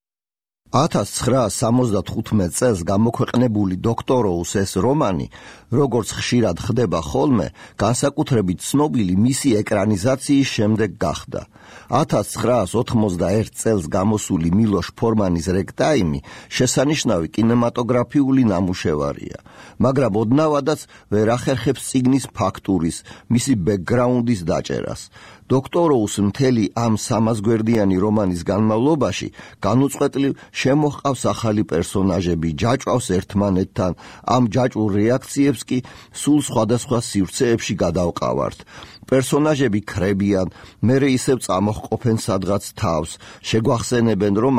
1975 წელს გამოქვეყნებული დოქტოროუს ეს რომანი, როგორც ხშირად ხდება ხოლმე, განსაკუთრებით ცნობილი მისი ეკრანიზაციის შემდეგ გახდა. 1991 წელს გამოსული მილოშ ფორმანის რექტაიმი შესანიშნავი კინემატოგრაფიული ნამუშევარია, მაგრამ ოდნავადაც ვერ ახერხებს წიგნის ფაქტურის, მისი ბექგრაუნდის დაჭერას. დოქტოროუს მთელი ამ 300 გვერდიანი რომანის განმავლობაში განუწყვეტლივ შემოჰყავს ახალი პერსონაჟები, ჯაჭვავს ერთმანეთთან, ამ ჯაჭვურ რეაქციებს კი სულ სხვადასხვა სივრცეებში გადავყავართ. პერსონაჟები ქრებიან, მერე ისევ წამოჰყოფენ სადღაც თავს, შეგვახსენებენ, რომ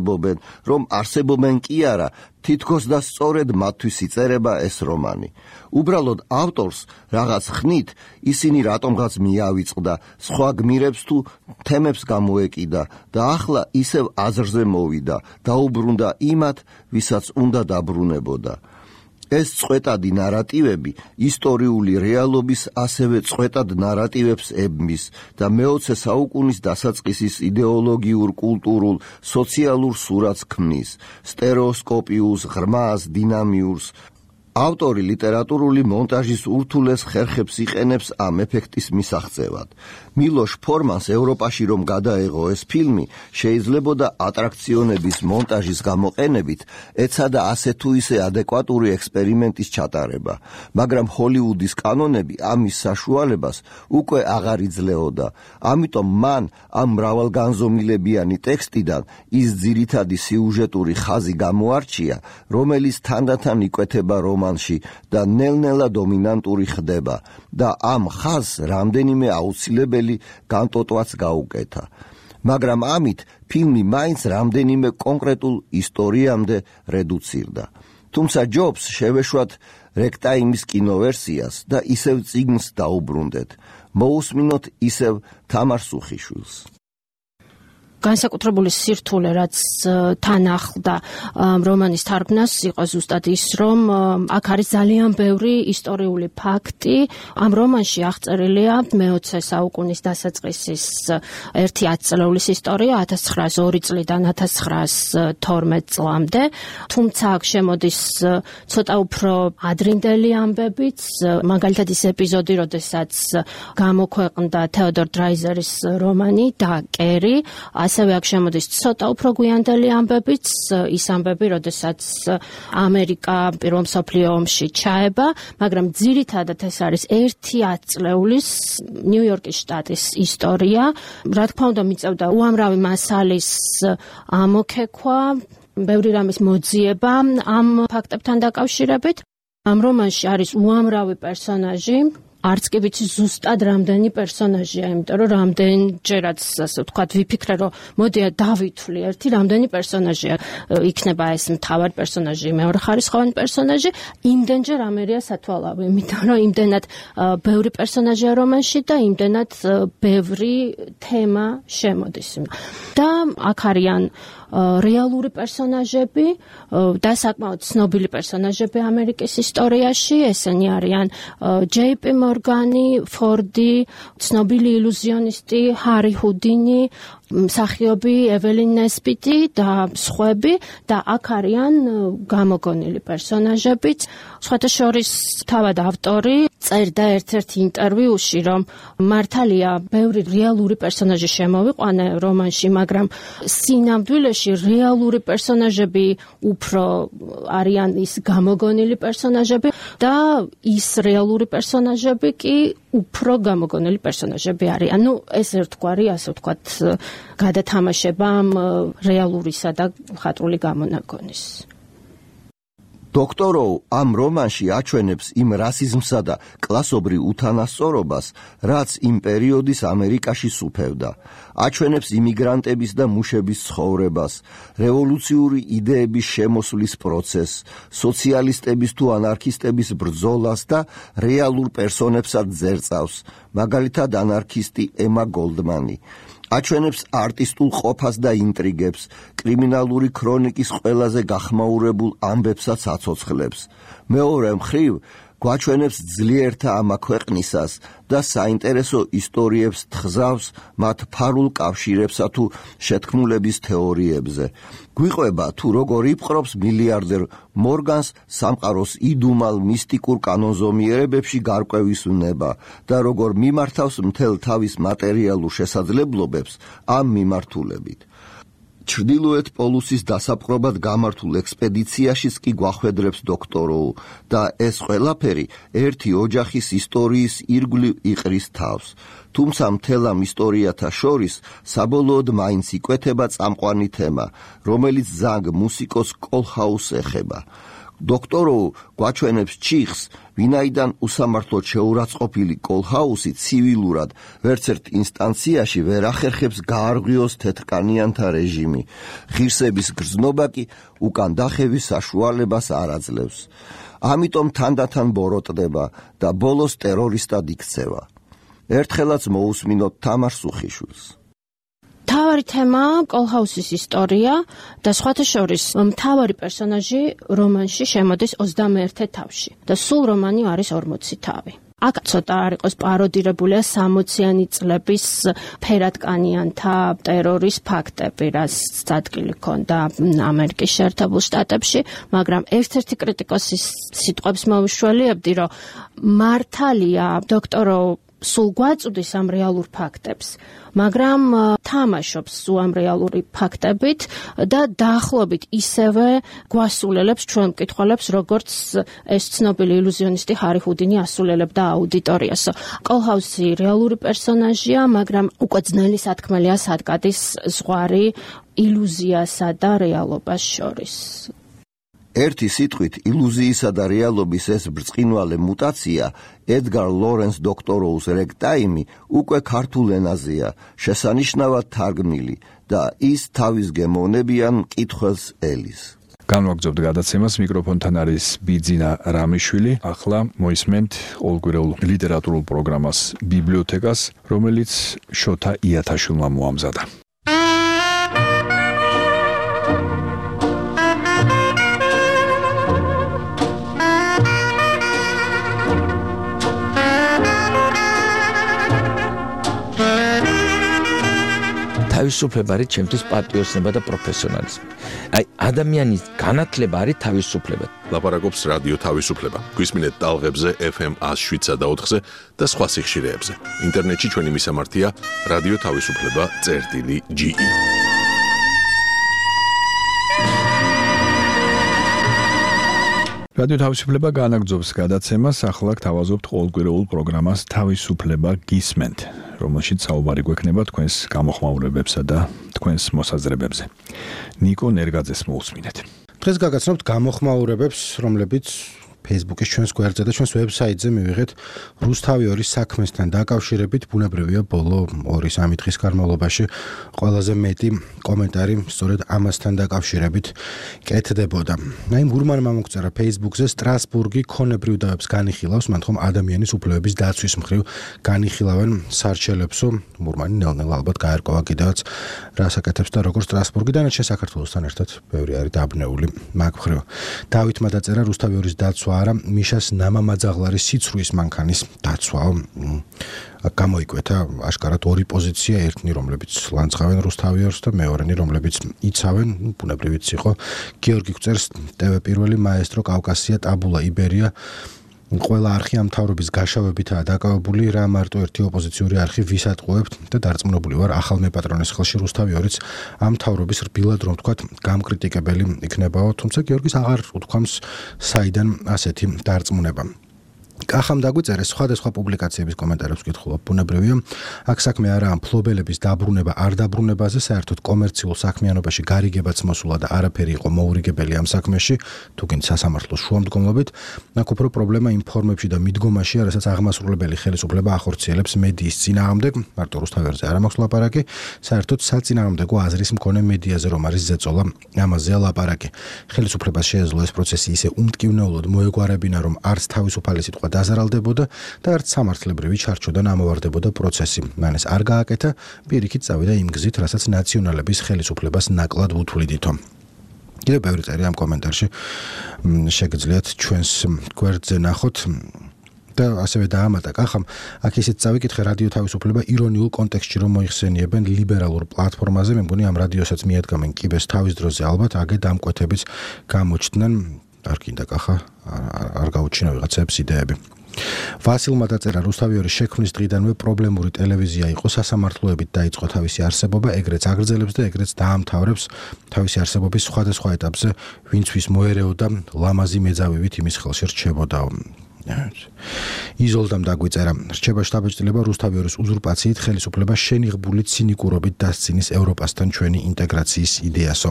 არსებობენ კი არა, თითქოს და სწორედ მათთვის იწერება ეს რომანი. უბრალოდ ავტორს რაღაც ხნით ისინი რატომღაც მიავიწყდა, სხვა გმირებს თუ თემებს გამოეკიდა და ახლა ისევ აზრზე მოვიდა, დაუბრუნდა იმათ, ვისაც უნდა დაბრუნებოდა. ეს წვეტადი ნარატივები ისტორიული რეალობის ასევე წვეტად ნარატივებს ებმის და მე-20 საუკუნის დასაწყისის იდეოლოგიურ, კულტურულ, სოციალურ სურათს ქმნის, სტერეოსკოპიურს, ღრმას, დინამიურს. ავტორი ლიტერატურული მონტაჟის ურთულეს ხერხებს იყენებს ამ ეფექტის მისაღწევად. მილოშ ფორმანს ევროპაში რომ გადაეღო ეს ფილმი, შეიძლებოდა ატრაქციონების მონტაჟის გამოყენებით ეცადა ასე თუ ისე ადეკვატური ექსპერიმენტის ჩატარება, მაგრამ ჰოლივუდის კანონები ამის საშუალებას უკვე აღარ იძლეოდა. ამიტომ მან ამ მრავალგანზომილებიანი ტექსტიდან ის ძირითადი სიუჟეტური ხაზი გამოარჩია, რომელიც თანდათან იკვეთება რომანში და ნელ-ნელა დომინანტური ხდება და ამ ხაზს რამდენიმე აუცილებელი განტოტვაც გაუკეთა. მაგრამ ამით ფილმი მაინც რამდენიმე კონკრეტულ ისტორიამდე რედუცირდა. თუმცა ჯობს შევეშვათ რექტაიმის კინოვერსიას და ისევ წიგნს დაუბრუნდეთ. მოусმინოთ ისევ თამარ სუხიშვილს. განსაკუთრებული სირთულე, რაც თან ახლდა რომანის თარგმნას, იყო ზუსტად ის, რომ აქ არის ძალიან ბევრი ისტორიული ფაქტი. ამ რომანში აღწერილია მე-20 საუკუნის დასაწყისის ერთი 10 წლეულის ისტორია 1902 წლიდან 1912 წლამდე. თუმცა აქ შემოდის ცოტა უფრო ადრინდელი ამბებიც, მაგალითად ის ეპიზოდი, როდესაც გამოქვეყნდა თეოდორ დრაიზერის რომანი და კერი, ასევე აქ შემოდის ცოტა უფრო გვიანდელი ამბებიც, ის ამბები, როდესაც ამერიკა პირველ მსოფლიო ომში ჩაება, მაგრამ ძირითადად ეს არის ერთი 10 წლეულის ნიუ-იორკის შტატის ისტორია. რა თქმა უნდა, მიწევდა უამრავი მასალის ამოქექვა, ბევრი რამის მოძიება ამ ფაქტებთან დაკავშირებით. ამ რომანში არის უამრავი პერსონაჟი, არც კი ვიცი ზუსტად რამდენი პერსონაჟია, იმიტომ რომ რამდენჯერაც, ასე ვთქვათ, ვიფიქრე, რომ მოდია დავითვლი ერთი რამდენი პერსონაჟია. იქნება ეს მთავარი პერსონაჟი, მეორეხარისხოვანი პერსონაჟი, იმდენჯერ ამერია სათვალავი, იმიტომ რომ იმდენად ბევრი პერსონაჟია რომანში და იმდენად ბევრი თემა შემოდის. და აქ არიან რეალური პერსონაჟები და საკმაოდ ცნობილი პერსონაჟები ამერიკის ისტორიაში, ესენი არიან ჯეი-პი მორგანი, ფორდი, ცნობილი ილუზიონისტი ჰარი ჰუდინი, მსახიობი ეველინ ნესბიტი და სხვები და აქ არიან გამოგონილი პერსონაჟებიც. სხვათა შორის თავად ავტორი წერდა ერთ-ერთ ინტერვიუში, რომ მართალია ბევრი რეალური პერსონაჟი შემოვიყვანა რომანში, მაგრამ სინამდვილეში რეალური პერსონაჟები უფრო არიან ის გამოგონილი პერსონაჟები და ის რეალური პერსონაჟები კი უფრო გამოგონილი პერსონაჟები არიან. ნუ ეს ერთგვარი, ასე ვთქვათ, გადათამაშება რეალურისა და მხატვრული გამონაგონის. დოქტორო ამ რომანში აჩვენებს იმ რასიზმსა და კლასობრივ უთანასწორობას, რაც იმ პერიოდის ამერიკაში სუფევდა. აჩვენებს იმიგრანტების და მუშების ცხოვრებას, რევოლუციური იდეების შემოსვლის პროცესს, სოციალისტების თუ ანარქისტების ბრძოლას და რეალურ პერსონებსაც ზერწავს, მაგალითად ანარქისტი ემა გოლდმანი. აჩვენებს არტისტულ ყოფას და ინტრიგებს, კრიმინალური ქრონიკის ყველაზე გახმაურებულ ამბებსაც აცოცხლებს. მეორე მხრივ, გვაჩვენებს ძლიერთა ამა ქვეყნისას და საინტერესო ისტორიებს თხზავს მათ ფარულ კავშირებსა თუ შეთქმულების თეორიებზე. გვიყვება თუ როგორ იპყრობს მილიარდერ მორგანს სამყაროს იდუმალ მისტიკურ კანონზომიერებებში გარკვევის უნება და როგორ მიმართავს მთელ თავის მატერიალურ შესაძლებლობებს ამ მიმართულებით. ჩრდილოეთ პოლუსის დასაპყრობად გამართულ ექსპედიციაშიც კი გვახვედრებს დოქტოროუ და ეს ყველაფერი ერთი ოჯახის ისტორიის ირგვლივ იყრის თავს. თუმცა მთელ ამ ისტორიათა შორის საბოლოოდ მაინც იკვეთება წამყვანი თემა, რომელიც ზანგ მუსიკოს კოლჰაუსს ეხება. დოქტოროუ გვაჩვენებს ჩიხს, ვინაიდან უსამართლოდ შეურაცხყოფილი კოლჰაუსი ცივილურად ვერცერთ ინსტანციაში ვერ ახერხებს გაარღვიოს თეთრკანიანთა რეჟიმი. ღირსების გრძნობა კი უკან დახევის საშუალებას არ აძლევს. ამიტომ თანდათან ბოროტდება და ბოლოს ტერორისტად იქცევა. ერთხელაც მოусმინოთ თამარ სუხიშვილს. მთავარი თემა კოლჰაუსის ისტორია და სხვათა შორის მთავარი პერსონაჟი რომანში შემოდის 21 თავში და სულ რომანი არის 40 თავი. აქ ცოტა არ იყოს პაროდირებულია 60-იანი წლების ფერადკანიანთა ტერორის ფაქტები, რაც ადგილი ჰქონდა ამერიკის შეერთებულ შტატებში, მაგრამ ერთ-ერთი კრიტიკოსის სიტყვებს მოვიშველიებდი, რომ მართალია დოქტორო სულ გვაწვდის ამ რეალურ ფაქტებს, მაგრამ თამაშობს ამ რეალური ფაქტებით და დაახლოებით ისევე გვასულელებს ჩვენ მკითხველებს, როგორც ეს ცნობილი ილუზიონისტი ჰარი ჰუდინი ასულელებდა აუდიტორიას. კოლჰაუსი რეალური პერსონაჟია, მაგრამ უკვე ძნელი სათქმელია სადგადის ზღვარი ილუზიასა და რეალობას შორის. ერთი სიტყვით ილუზიისა და რეალობის ეს ბრწყინვალე მუტაცია ედგარ ლორენს დოქტოროუს რეგტაიმი უკვე ქართულ ენაზეა შესანიშნავად თარგმნილი და ის თავის გემოვნებიან მკითხველს ელის. განვაგრძობთ გადაცემას, მიკროფონთან არის ბიძინა რამიშვილი. ახლა მოისმენთ ολგვირეულ ლიტერატურულ პროგრამას ბიბლიოთეკას, რომელიც შოთა იათაშვილმა მოამზადა. თავისუფლება არის ჩემთვის პატრიოტიზმი და პროფესიონალიზმი. აი ადამიანის განათლება არის თავისუფლება. ლაპარაკობს რადიო თავისუფლება. გვისმინეთ ტალღებზე FM 107.4-ზე და სხვა სიხშირეებზე. ინტერნეტში ჩვენი მისამართია რადიო თავისუფლება.ge. რადიო თავისუფლება განაგრძობს გადაცემას, ახლა გთავაზობთ ყოველკვირეულ პროგრამას თავისუფლება გისმენთ, რომელშიც საუბარი გვექნება თქვენს გამოხმაურებებსა და თქვენს მოსაზრებებზე. ნიკო ნერგაძეს მოусმინეთ. დღეს გაგაცნობთ გამოხმაურებებს, რომლებიც Facebook-ის ჩვენს გვერდზე და ჩვენს ვებსაიტზე მივიღეთ რუსთავი 2 საქმესთან დაკავშირებით. ბუნებრივია, ბოლო 2-3 დღის განმავლობაში ყველაზე მეტი კომენტარი სწორედ ამასთან დაკავშირებით კეთდებოდა. აი მურმანმა მოგწერა Facebook-ზე სტრასბურგი ქონებრივ დავებს განიხილავს, მათ ხომ ადამიანის უფლებების დაცვის მხრივ განიხილავენ სარჩელებსო. მურმანი ნელ-ნელა ალბათ გაერკვა კიდევაც რას აკეთებს და როგორ სტრასბურგი და ნაჩვენ საქართველოსთან ერთად ბევრი არის დაბნეული მაგ მხრივ. დავითმა დაწერა რუსთავი 2-ის დაცვა არა მიშას ნამამაძაღლარის სიცრუის მანქანის დაცვაო. გამოიკვეთა აშკარად 2 პოზიცია, ერთნი რომლებიც ლანძღავენ რუსთავი 2-ს და მეორენი რომლებიც იცავენ, ბუნებრივიც იყო. გიორგი გვწერს TV პირველი მაესტრო კავკასია ტაბულა იბერია ყველა არხი ამ მთავრობის გაშავებითაა დაკავებული, რა მარტო ერთი ოპოზიციური არხი ვისატყუებთ და დარწმუნებული ვარ ახალ მეპატრონის ხელში რუსთავი 2-ც ამ მთავრობის რბილად რომ თქვათ გამკრიტიკებელი იქნებაო, თუმცა გიორგის აღარ უთქვამს საიდან ასეთი დარწმუნება. კახამ დაგვიწერეს სხვადასხვა პუბლიკაციების კომენტარებს ვკითხულობ. ბუნებრივია, აქ საქმე არა ამ ფლობელების დაბრუნება არ დაბრუნებაზე, საერთოდ კომერციულ საქმიანობაში გარიგებაც მოსულა და არაფერი იყო მოურიგებელი ამ საქმეში, თუკინ სასამართლოს შუამდგომლობით. აქ უფრო პრობლემა იმ ფორმებში და მიდგომაშია, რასაც აღმასრულებელი ხელისუფლება ახორციელებს მედიის წინააღმდეგ, მარტო რუსთავერზე არ მაქვს ლაპარაკი, საერთოდ საწინააღმდეგო აზრის მქონე მედიაზე რომ არის ზეწოლა, ამაზეა ლაპარაკი. ხელისუფლებას შეეძლო ეს პროცესი ისე უმტკივნეულოდ მოეგვარებინა, რომ არც თავისუფალი სიტყვა დაზარალდებოდა და არც სამართლებრივი ჩარჩოდან ამოვარდებოდა პროცესი. მან ეს არ გააკეთა, პირიქით წავიდა იმ გზით, რასაც ნაციონალების ხელისუფლებას ნაკლად უთვლიდითო. კიდევ ბევრი წერი ამ კომენტარში შეგიძლიათ ჩვენს გვერდზე ნახოთ და ასევე დაამატა კახამ, აქ ისეთ წავიკითხე რადიო თავისუფლება ირონიულ კონტექსტში რომ მოიხსენიებენ ლიბერალურ პლატფორმაზე, მე მგონი ამ რადიოსაც მიადგამენ კიბეს თავის დროზე ალბათ აგე დამკვეთებიც გამოჩნდნენ. არ გინდა კახა, არ გაუჩინა ვიღაცებს იდეები. ვასილმა დაწერა რუსთავი 2 შექმნის დღიდანვე პრობლემური ტელევიზია იყო, სასამართლოებით დაიწყო თავისი არსებობა, ეგრეც აგრძელებს და ეგრეც დაამთავრებს თავისი არსებობის სხვადასხვა ეტაპზე, ვინც ვის მოერეოდა ლამაზი მეძავივით იმის ხელში რჩებოდაო. იზოლდამ დაგვიწერა, რჩება შტაბ-ჭრილება რუსთავი 2-ის უზურპაციით ხელისუფლება შენიღბული ცინიკურობით დასცინის ევროპასთან ჩვენი ინტეგრაციის იდეასო.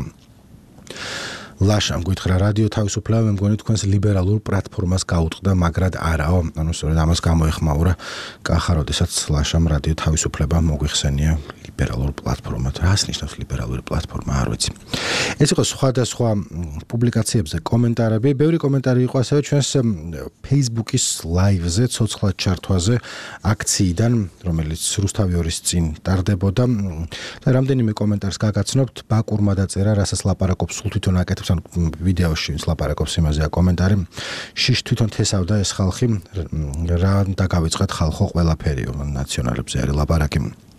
ლაშამ გითხრა რადიო თავისუფლება მე მგონი თქვენს ლიბერალურ პლატფორმას გაუტყდა, მაგრად არაო, ანუ სწორედ ამას გამოეხმაურა კახა, როდესაც ლაშამ რადიო თავისუფლება მოგვიხსენია ლიბერალურ პლატფორმად. რას ნიშნავს ლიბერალური პლატფორმა, არ ვიცი. ეს იყო სხვადასხვა პუბლიკაციებზე კომენტარები, ბევრი კომენტარი იყო ასევე ჩვენს Facebook-ის live-ზე, ცოცხლად ჩართვაზე აქციიდან, რომელიც რუსთავი 2-ის წინ ტარდებოდა და რამდენიმე კომენტარს გაგაცნობთ. ბაკურმა დაწერა, რასაც ლაპარაკობს სულ თვითონ აკეთებს ვიდეოში ვინც ლაპარაკობს იმაზეა კომენტარი. შიშ თვითონ თესავდა ეს ხალხი, რა დაგავიწყეთ ხალხო ყველაფერიო, ნაციონალებზე არის ლაპარაკი.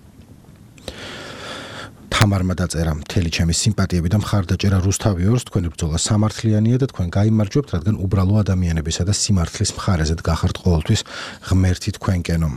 თამარმა დაწერა, მთელი ჩემი სიმპათიები და მხარდაჭერა რუსთავი 2-ს, თქვენი ბრძოლა სამართლიანია და თქვენ გაიმარჯვებთ, რადგან უბრალო ადამიანებისა და სიმართლის მხარეზე გახართ ყოველთვის ღმერთი თქვენკენო.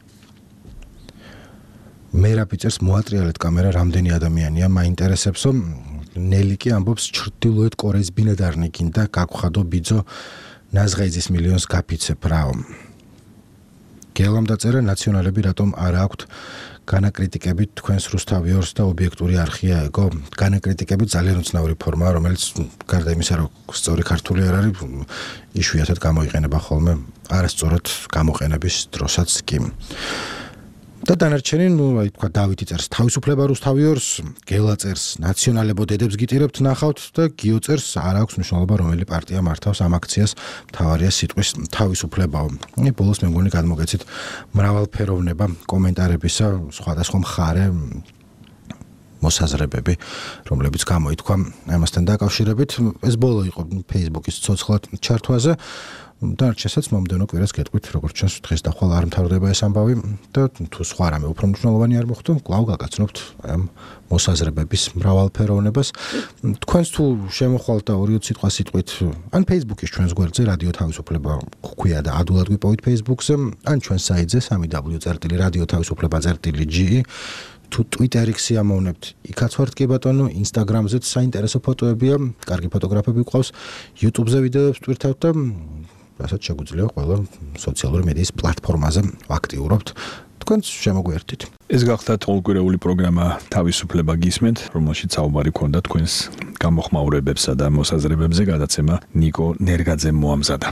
მერაბიწერს მოატრიალეთ კამერა რამდენი ადამიანია მაინტერესებსო. ნელი კი ამბობს ჩრდილოეთ კორეის ბინადარნი გინდა გაგხვადო ბიძო ნაზღაიძის მილიონს გაფიცებ რაო. გელამ დაწერა, ნაციონალები რატომ არ აქვთ განაკრიტიკებით თქვენს რუსთავი 2-ს და ობიექტური არხია ეგო. განაკრიტიკებით ძალიან უცნაური ფორმაა, რომელიც გარდა იმისა, რომ სწორი ქართული არ არის, იშვიათად გამოიყენება ხოლმე არასწორად გამოყენების დროსაც კი. და დანარჩენი, აი თქვა დავითი წერს თავისუფლება რუსთავი 2-ს, გელა წერს ნაციონალებო დედებს გიტირებთ ნახავთ და გიო წერს არ აქვს მნიშვნელობა რომელი პარტია მართავს ამ აქციას, მთავარია სიტყვის თავისუფლებაო. ბოლოს მე მგონი გადმოგეცით მრავალფეროვნება კომენტარებისა, სხვადასხვა მხარე მოსაზრებები, რომლებიც გამოითქვა ამასთან დაკავშირებით. ეს ბოლო იყო Facebook-ის ცოცხლად ჩართვაზე. და არჩესაც მომდენო კვირას გეტყვით, როგორც ჩანს დღეს და ხვალ არ მთავრდება ეს ამბავი და თუ სხვა რამე უფრო მნიშვნელოვანი არ მოხდა, კვლავ გაგაცნობთ ამ მოსაზრებების მრავალფეროვნებას. თქვენს თუ შემოხვალთ და 2 სიტყვა სიტყვით, ან Facebook-ის ჩვენს გვერდზე რადიო თავისუფლება გვქვია და ადულად გვიპოვით Facebook-ზე, ან ჩვენს საიტზე www.radiotavisufleba.ge თუ Twitter-ი ამოვნებთ, იქაც ვართ კი ბატონო, Instagram-ზეც საინტერესო ფოტოებია, კარგი ფოტოგრაფები გვყავს, YouTube-ზე ვიდეოებს ტვირთავთ და რასაც შეგვიძლია ყველა სოციალური მედიის პლატფორმაზე ვაქტიურობთ. თქვენს შემოგვერთით. ეს გახდათ ყოველკვირეული პროგრამა თავისუფლება გისმენთ, რომელშიც საუბარი ქონდა თქვენს გამოხმაურებებსა და მოსაზრებებზე, გადაცემა ნიკო ნერგაძემ მოამზადა.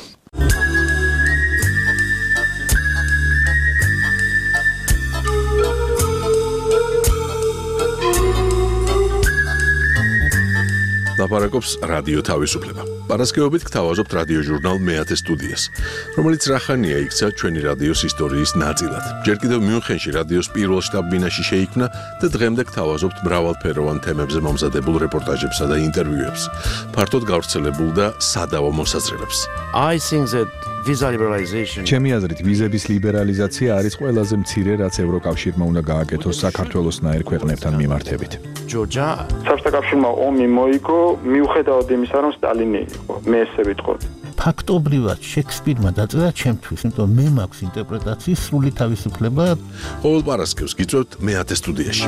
ლაპარაკობს რადიო თავისუფლება. პარასკევობით გთავაზობთ რადიო ჟურნალ მეათე სტუდიას, რომელიც რახანია იქცა ჩვენი რადიოს ისტორიის ნაწილად. ჯერ კიდევ მიუნხენში რადიოს პირველ შტაბ-ბინაში შეიქმნა და დღემდე გთავაზობთ მრავალფეროვან თემებზე მომზადებულ რეპორტაჟებსა და ინტერვიუებს, ფართოდ გავრცელებულ და სადავო მოსაზრებებს. I think that visa liberalization. ჩემი აზრით, ვიზების ლიბერალიზაცია არის ყველაზე მცირე, რაც ევროკავშირმა უნდა გააკეთოს საქართველოსნაირ ქვეყნებთან მიმართებით. Georgia. საბჭოთა კავშირმა ომი მოიგო, მიუხედავად იმისა, რომ სტალინი იყო, მე ესე ვიტყოდი. ფაქტობრივად შექსპირმა დაწერა ჩემთვის, იმიტომ მე მაქვს ინტერპრეტაციის სრული თავისუფლება. ყოველ პარასკევს გიწევთ მეათე სტუდიაში.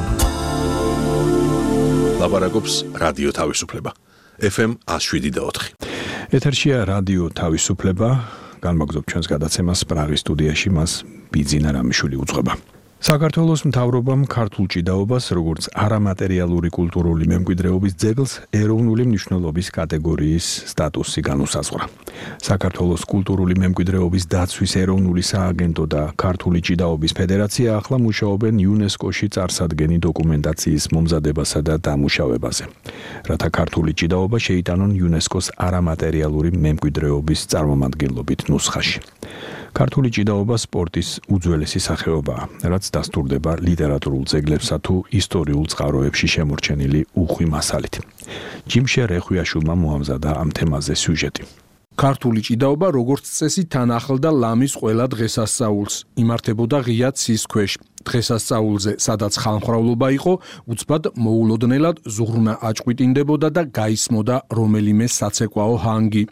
ლაპარაკობს რადიო თავისუფლება. FM 107.4. ეთერშია რადიო თავისუფლება, განმაგზობ ჩვენს გადაცემას პრაღის სტუდიაში, მას ბიძინა რამიშვილი უძღვება. საქართველოს მთავრობამ ქართულ ჭიდაობას, როგორც არამატერიალური კულტურული მემკვიდრეობის ძეგლს, ეროვნული მნიშვნელობის კატეგორიის სტატუსი განუსაზღვრა. საქართველოს კულტურული მემკვიდრეობის დაცვის ეროვნული სააგენტო და ქართული ჭიდაობის ფედერაცია ახლა მუშაობენ იუნესკოში წარსადგენი დოკუმენტაციის მომზადებასა და დამუშავებაზე, რათა ქართული ჭიდაობა შეიტანონ იუნესკოს არამატერიალური მემკვიდრეობის წარმომადგენლობით ნუსხაში. ქართული ჭიდაობა სპორტის უძველესი სახეობაა, რაც დასტურდება ლიტერატურულ ძეგლებსა თუ ისტორიულ წყაროებში შემორჩენილი უხვი მასალით. ჯიმშე რეხვიაშვილმა მოამზადა ამ თემაზე სიუჟეტი. ქართული ჭიდაობა როგორც წესი თან ახლდა ლამის ყველა დღესასწაულს, იმართებოდა ღია ცის ქვეშ. დღესასწაულზე, სადაც ხალხმრავლობა იყო, უცბად მოულოდნელად ზუღრნა აჭყვიტინდებოდა და გაისმოდა რომელიმე საცეკვაო ჰანგი.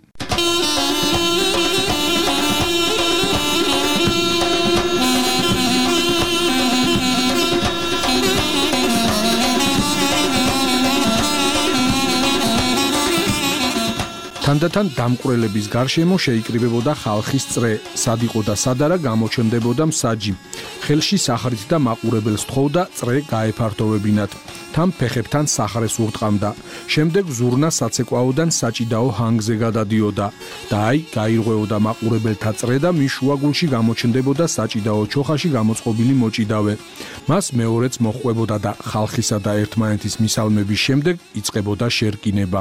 თანდათან დამკვრელების გარშემო შეიკრიბებოდა ხალხის წრე, სად იყო და სად არა გამოჩნდებოდა მსაჯი. ხელში სახრით და მაყურებელს თხოვდა წრე გაეფართოვებინათ. თან ფეხებთან სახრეს ურტყამდა. შემდეგ ზურნა საცეკვაოდან საჭიდაო ჰანგზე გადადიოდა და აი გაირღვეოდა მაყურებელთა წრე და მის შუაგულში გამოჩნდებოდა საჭიდაო ჩოხაში გამოწყობილი მოჭიდავე. მას მეორეც მოჰყვებოდა და ხალხისა და ერთმანეთის მისალმების შემდეგ იწყებოდა შერკინება.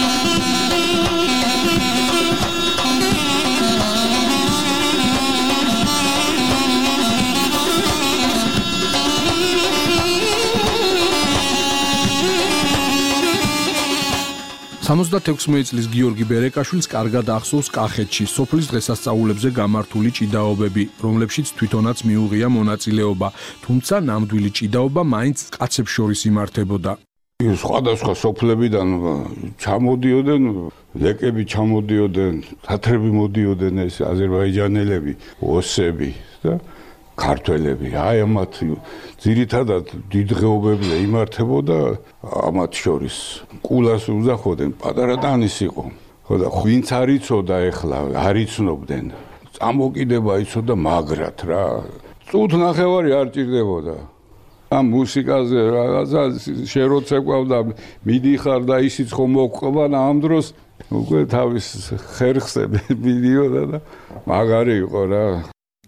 $76 წლის გიორგი ბერეკაშვილს კარგად ახსოვს კახეთში სოფლის დღესასწაულებზე გამართული ჭიდაობები, რომლებშიც თვითონაც მიუღია მონაწილეობა, თუმცა ნამდვილი ჭიდაობა მაინც კაცებს შორის იმართებოდა. სხვადასხვა სოფლებიდან ჩამოდიოდნენ, ლეკები ჩამოდიოდნენ, თათრები მოდიოდნენ, ეს აზერბაიჯანელები, ოსები და ქართველები. აი ამათ ძირითადად დიდღეობებზე იმართებოდა ამათ შორის. კულას უძახოდნენ, პატარა ტანის იყო. ხო და ვინც არ იცოდა ეხლა, არ იცნობდნენ. წამოკიდება იცოდა მაგრად რა. წუთ ნახევარი არ ჭირდებოდა. ამ მუსიკაზე რაღაცა შეროცეკვავდა, მიდიხარ და ისიც ხომ მოყვება ამ დროს უკვე თავის ხერხზე მიდიოდა და მაგარი იყო რა.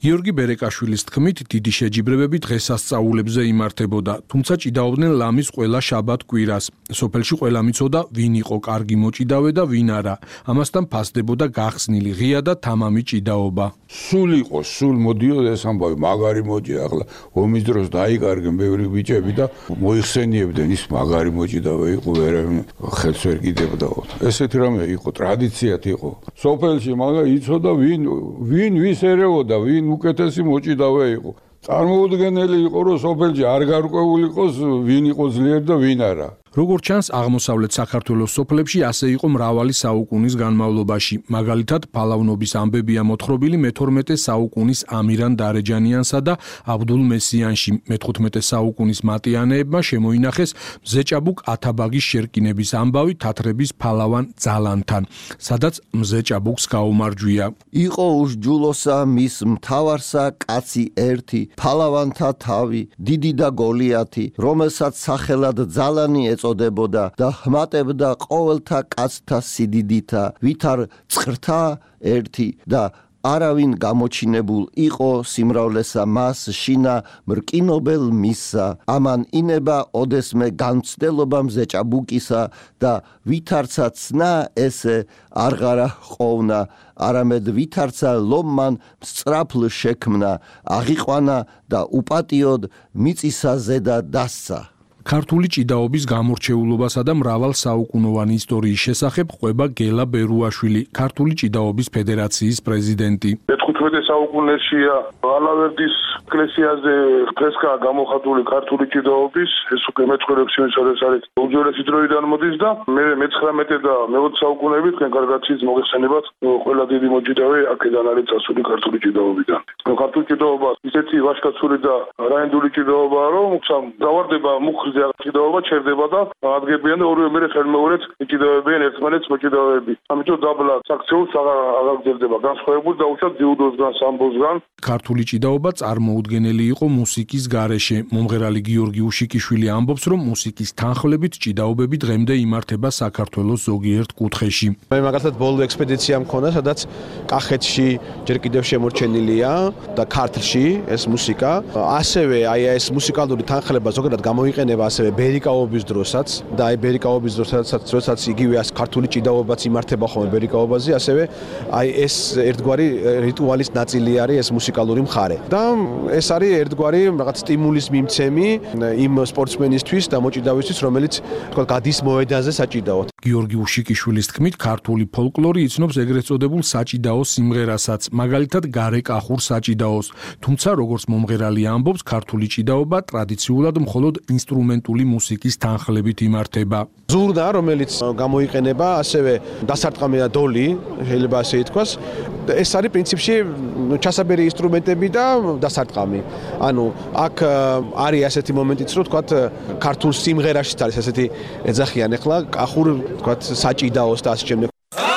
გიორგი ბერეკაშვილის თქმით, დიდი შეჯიბრებები დღესასწაულებზე იმართებოდა, თუმცა ჭიდაობდნენ ლამის ყველა შაბათ-კვირას. სოფელში ყველამ იცოდა, ვინ იყო კარგი მოჭიდავე და ვინ არა. ამასთან ფასდებოდა გახსნილი ღია და თამამი ჭიდაობა. სულ იყო, სულ მოდიოდა ეს ამბავი, მაგარი მოჭი ახლა ომის დროს დაიკარგენ ბევრი ბიჭები და მოიხსენიებდნენ ის მაგარი მოჭიდავე იყო, ვერავინ ხელს ვერ კიდებდაოდ. ესეთი რამე იყო, ტრადიციად იყო. სოფელში მაგარი იცოდა ვინ ვის ერეოდა, ვინ უკეთესი მოჭიდავე იყო. წარმოუდგენელი იყო, რომ სოფელში არ გარკვეული იყოს, ვინ იყო ძლიერი და ვინ არა. როგორც ჩანს, აღმოსავლეთ საქართველოს სოფლებში ასე იყო მრავალი საუკუნის განმავლობაში. მაგალითად, ფალავნობის ამბებია მოთხრობილი მე-12 საუკუნის ამირან დარეჯანიანსა და აბდულ მესიანში. მე-15 საუკუნის მატიანეებმა შემოინახეს მზეჭაბუკ ათაბაგის შერკინების ამბავი თათრების ფალავან ძალანთან, სადაც მზეჭაბუკს გაუმარჯვია. იყო უშჯულოსა მის მთავარსა კაცი ერთი, ფალავანთა თავი, დიდი და გოლიათი, რომელსაც სახელად ძალანი ეწოდებოდა და ჰმატებდა ყოველთა კაცთა სიდიდითა, ვითარ წხრთა ერთი და არავინ გამოჩინებულ იყო სიმრავლესა მას შინა მრკინობელ მისსა. ამან ინება ოდესმე განცდელობა მზეჭაბუკისა და ვითარცა ცნა ესე არღარა ყოფნა, არამედ ვითარცა ლომმან სწრაფლ შექმნა, აღიყვანა და უპატიოდ მიწისა ზედა დასცა. ქართული ჭიდაობის გამორჩეულობასა და მრავალ საუკუნოვანი ისტორიის შესახებ ყვება გელა ბერუაშვილი, ქართული ჭიდაობის ფედერაციის პრეზიდენტი. 15 საუკუნეშია ალავერდის ეკლესიაზე ფრესკაა გამოხატული ქართული ჭიდაობის, ეს უკვე მე-16 საუკუნის უძველესი დროიდან მოდის და მე-19 და მე-20 საუკუნეებით კარგად ის მოგეხსენებათ, ყველა დიდი მოჭიდავე აქედან არის წასული ქართული ჭიდაობიდან. ქართული ჭიდაობა ისეთი ვაჟკაცური და რაინდული ჭიდაობაა, რომ დავარდება მუხლზე ჭიდაობა ჩერდება და ადგებიან და ორივე მერე ხელმეორედ ჭიდაობებიან ერთმანეთს მოჭიდავეები. ამიტომ დაბლა საქციელს აღარ გძებდება განსხვავებული და უშუალოდ ძიუდოსგან, სამბოსგან. ქართული ჭიდაობა წარმოუდგენელი იყო მუსიკის გარეშე. მომღერალი გიორგი უშიკიშვილი ამბობს, რომ მუსიკის თანხლებით ჭიდაობები დღემდე იმართება საქართველოს ზოგიერთ კუთხეში. მე მაგალითად ბოლო ექსპედიცია მქონდა, სადაც კახეთში ჯერ კიდევ შემორჩენილია და ქართლში ეს მუსიკა. ასევე ეს მუსიკალური თანხლება ზოგადად გამოიყენება ასევე ბერიკაობის დროსაც და ბერიკაობის დროსაც იგივე ქართული ჭიდაობაც იმართება ხოლმე ბერიკაობაზე, ასევე ეს ერთგვარი რიტუალის ნაწილი არის ეს მუსიკალური მხარე. და ეს არის ერთგვარი რაღაც სტიმულის მიმცემი იმ სპორტსმენისთვის და მოჭიდავისთვის, რომელიც თქვა გადის მოედანზე საჭიდაოდ. გიორგი უშიკიშვილის თქმით, ქართული ფოლკლორი იცნობს ეგრეთ წოდებულ საჭიდაო სიმღერასაც, მაგალითად გარეკახურ საჭიდაოს. თუმცა, როგორც მომღერალი ამბობს, ქართული ჭიდაობა ტრადიციულად მხოლოდ ინსტრუმენტული მუსიკის თანხლებით იმართება. ზურდა, რომელიც გამოიყენება, ასევე დასარტყამი და დოლი, შეიძლება ასე ითქვას, ეს არის პრინციპში ჩასაბერი ინსტრუმენტები და დასარტყამი. ანუ აქ არის ასეთი მომენტიც, რომ თქვათ ქართულ სიმღერაშიც არის ასეთი ეძახიან ახლა კახურ თქვათ საჭიდაოს და ასე შემდეგ.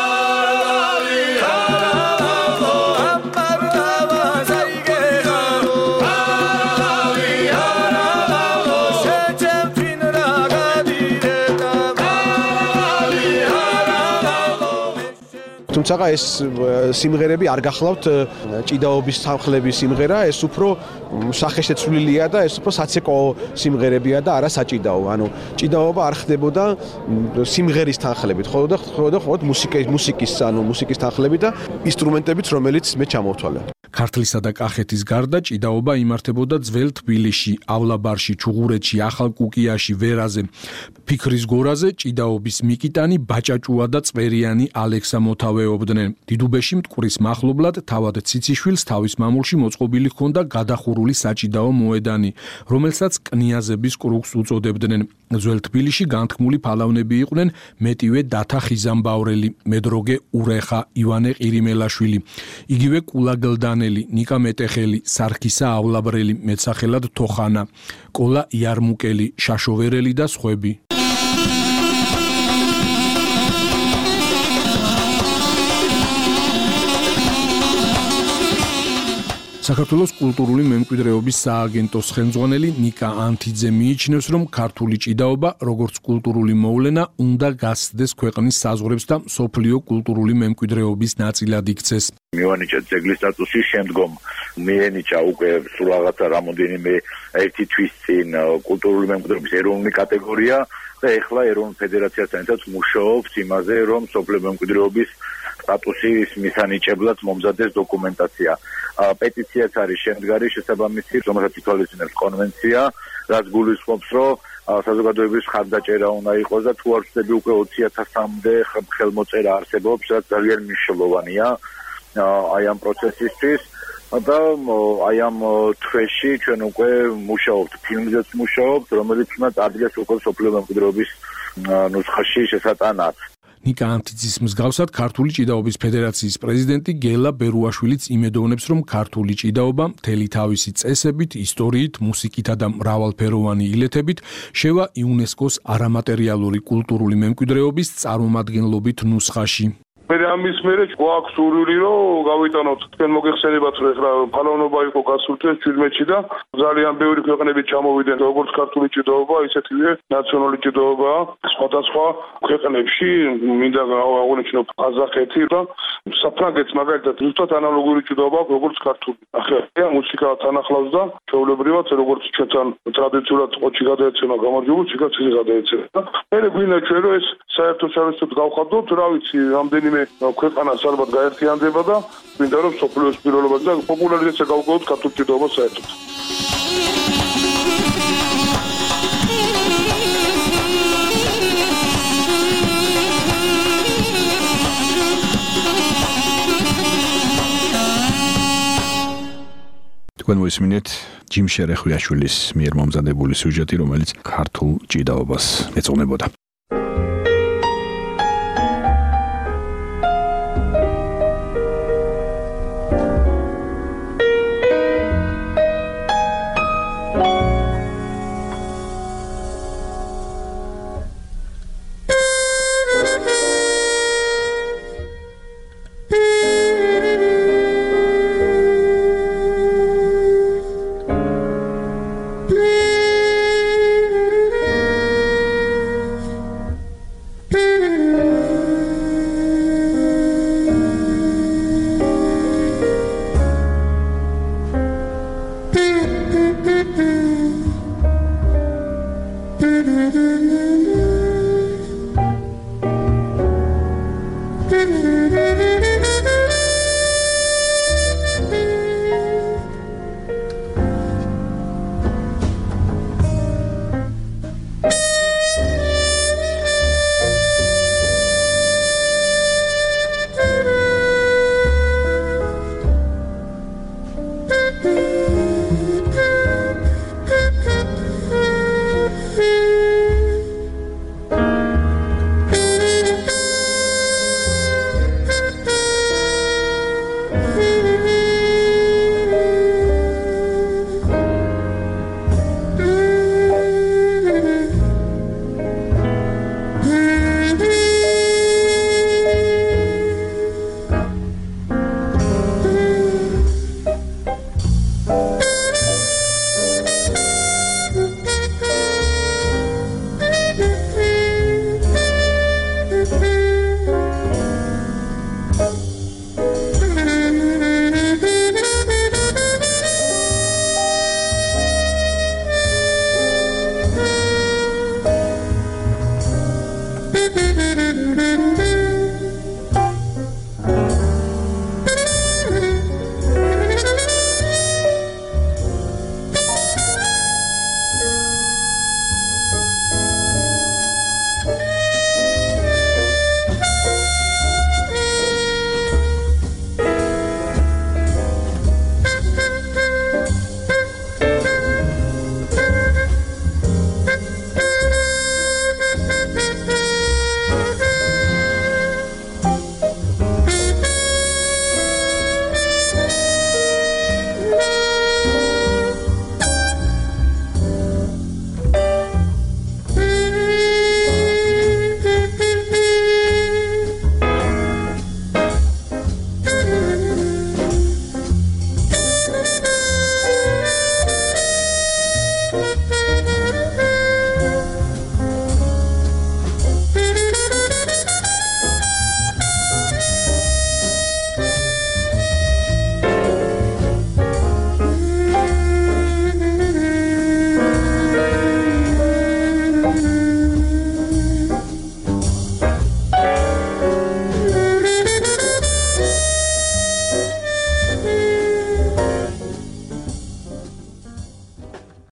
თუმცა ეს სიმღერები არ გახლავთ ჭიდაობის თანხლების სიმღერა, ეს უფრო სახეშეცვლილია და ეს უფრო საცეკო სიმღერებია და არა საჭიდაო. ანუ ჭიდაობა არ ხდებოდა სიმღერის თანხლებით, ხოლმე მუსიკის თანხლებით და ინსტრუმენტებით, რომელიც მე ჩამოვთვალე. ქართლისა და კახეთის გარდა ჭიდაობა იმართებოდა ძველ თბილისში, ავლაბარში, ჩუღურეთში, ახალ კუკიაში, ვერაზე. ფიქრის გორაზე ჭიდაობის მიკიტანი, ბაჭაჭუა და წვერიანი ალექსა მოთავეობდნენ. დიდუბეში მტკვრის მახლობლად თავად ციციშვილს თავის მამულში მოწყობილი ჰქონდა გადახურული საჭიდაო მოედანი, რომელსაც კნიაზების კრუგს უწოდებდნენ. ძველ თბილისში განთქმული ფალავნები იყვნენ მეტივე დათა ხიზამბავრელი, მედროგე ურეხა, ივანე ყირიმელაშვილი, იგივე კულაგლდანელი, ნიკა მეტეხელი, სარქისა ავლაბრელი, მეცახელად თოხანა, კოლა იარმუკელი, შაშოვერელი და სხვები. საქართველოს კულტურული მემკვიდრეობის სააგენტოს ხელმძღვანელი ნიკა ანთიძე მიიჩნევს, რომ ქართული ჭიდაობა, როგორც კულტურული მოვლენა, უნდა გასცდეს ქვეყნის საზღვრებს და მსოფლიო კულტურული მემკვიდრეობის ნაწილად იქცეს. მივანიჭა ძეგლის სტატუსის შემდგომ მიენიჭა უკვე სულ რაღაცა რამოდენიმე ერთი თვის წინ კულტურული მემკვიდრეობის ეროვნული კატეგორია და ეხლა ეროვნულ ფედერაციასთან ერთად მუშაობს იმაზე, რომ მსოფლიო მემკვიდრეობის სტატუსის მისანიჭებლად მომზადდეს დოკუმენტაცია. პეტიციაც არის შემდგარი შესაბამისი, რომელსაც ითვალისწინებს კონვენცია, რაც გულისხმობს, რომ საზოგადოების ხარდაჭერა უნდა იყოს და თუ არ ვწდები უკვე 20,000-მდე ხელმოწერა არსებობს, რაც ძალიან მნიშვნელოვანია აი ამ პროცესისთვის და აი ამ თვეში ჩვენ უკვე მუშაობთ, ფილმზეც მუშაობთ, რომელიც უნდა წარდგეს უკვე მსოფლიო მემკვიდრეობის ნუსხაში შესატანად. ნიკა ანთიძის მსგავსად ქართული ჭიდაობის ფედერაციის პრეზიდენტი გელა ბერუაშვილიც იმედოვნებს, რომ ქართული ჭიდაობა მთელი თავისი წესებით, ისტორიით, მუსიკითა და მრავალფეროვანი ილეთებით შევა იუნესკოს არამატერიალური კულტურული მემკვიდრეობის წარმომადგენლობით ნუსხაში. მე ამის მერე გვაქვს სურვილი რომ გავიტანოთ თქვენ მოგეხსენებათ რომ ეხლა ფალავნობა იყო გასულ წელს 17-ში და ძალიან ბევრი ქვეყნები ჩამოვიდნენ როგორც ქართული ჭიდაობა ისეთივე ნაციონალური ჭიდაობა სხვადასხვა ქვეყნებში მინდა აღნიშნო ყაზახეთი და საფრანგეთს მაგალითად ზუსტად ანალოგური ჭიდაობა აქვს როგორც ქართული ახლა მუსიკა თანახლავს და ჩვეულებრივად როგორც ჩვენთან ტრადიციულად ყოჩი გადაეცემა გამარჯვებულ მუსიკაც ისე გადაეცემა და მე გვინდა ჩვენ რომ ეს საერთო შარისოთ გავხადოთ რა ვიცი რამდენიმე ქვეყანას ალბათ გაერთიანდება და მინდა რომ სოფლიოს პირველობაზე და პოპულარიზაცია გავუკეთოთ ქართულ ჭიდაობას საერთოდ. თქვენ მოისმინეთ ჯიმ შერეხვიაშვილის მიერ მომზადებული სიუჟეტი, რომელიც ქართულ ჭიდაობას ეძღვნებოდა. Mm-hmm.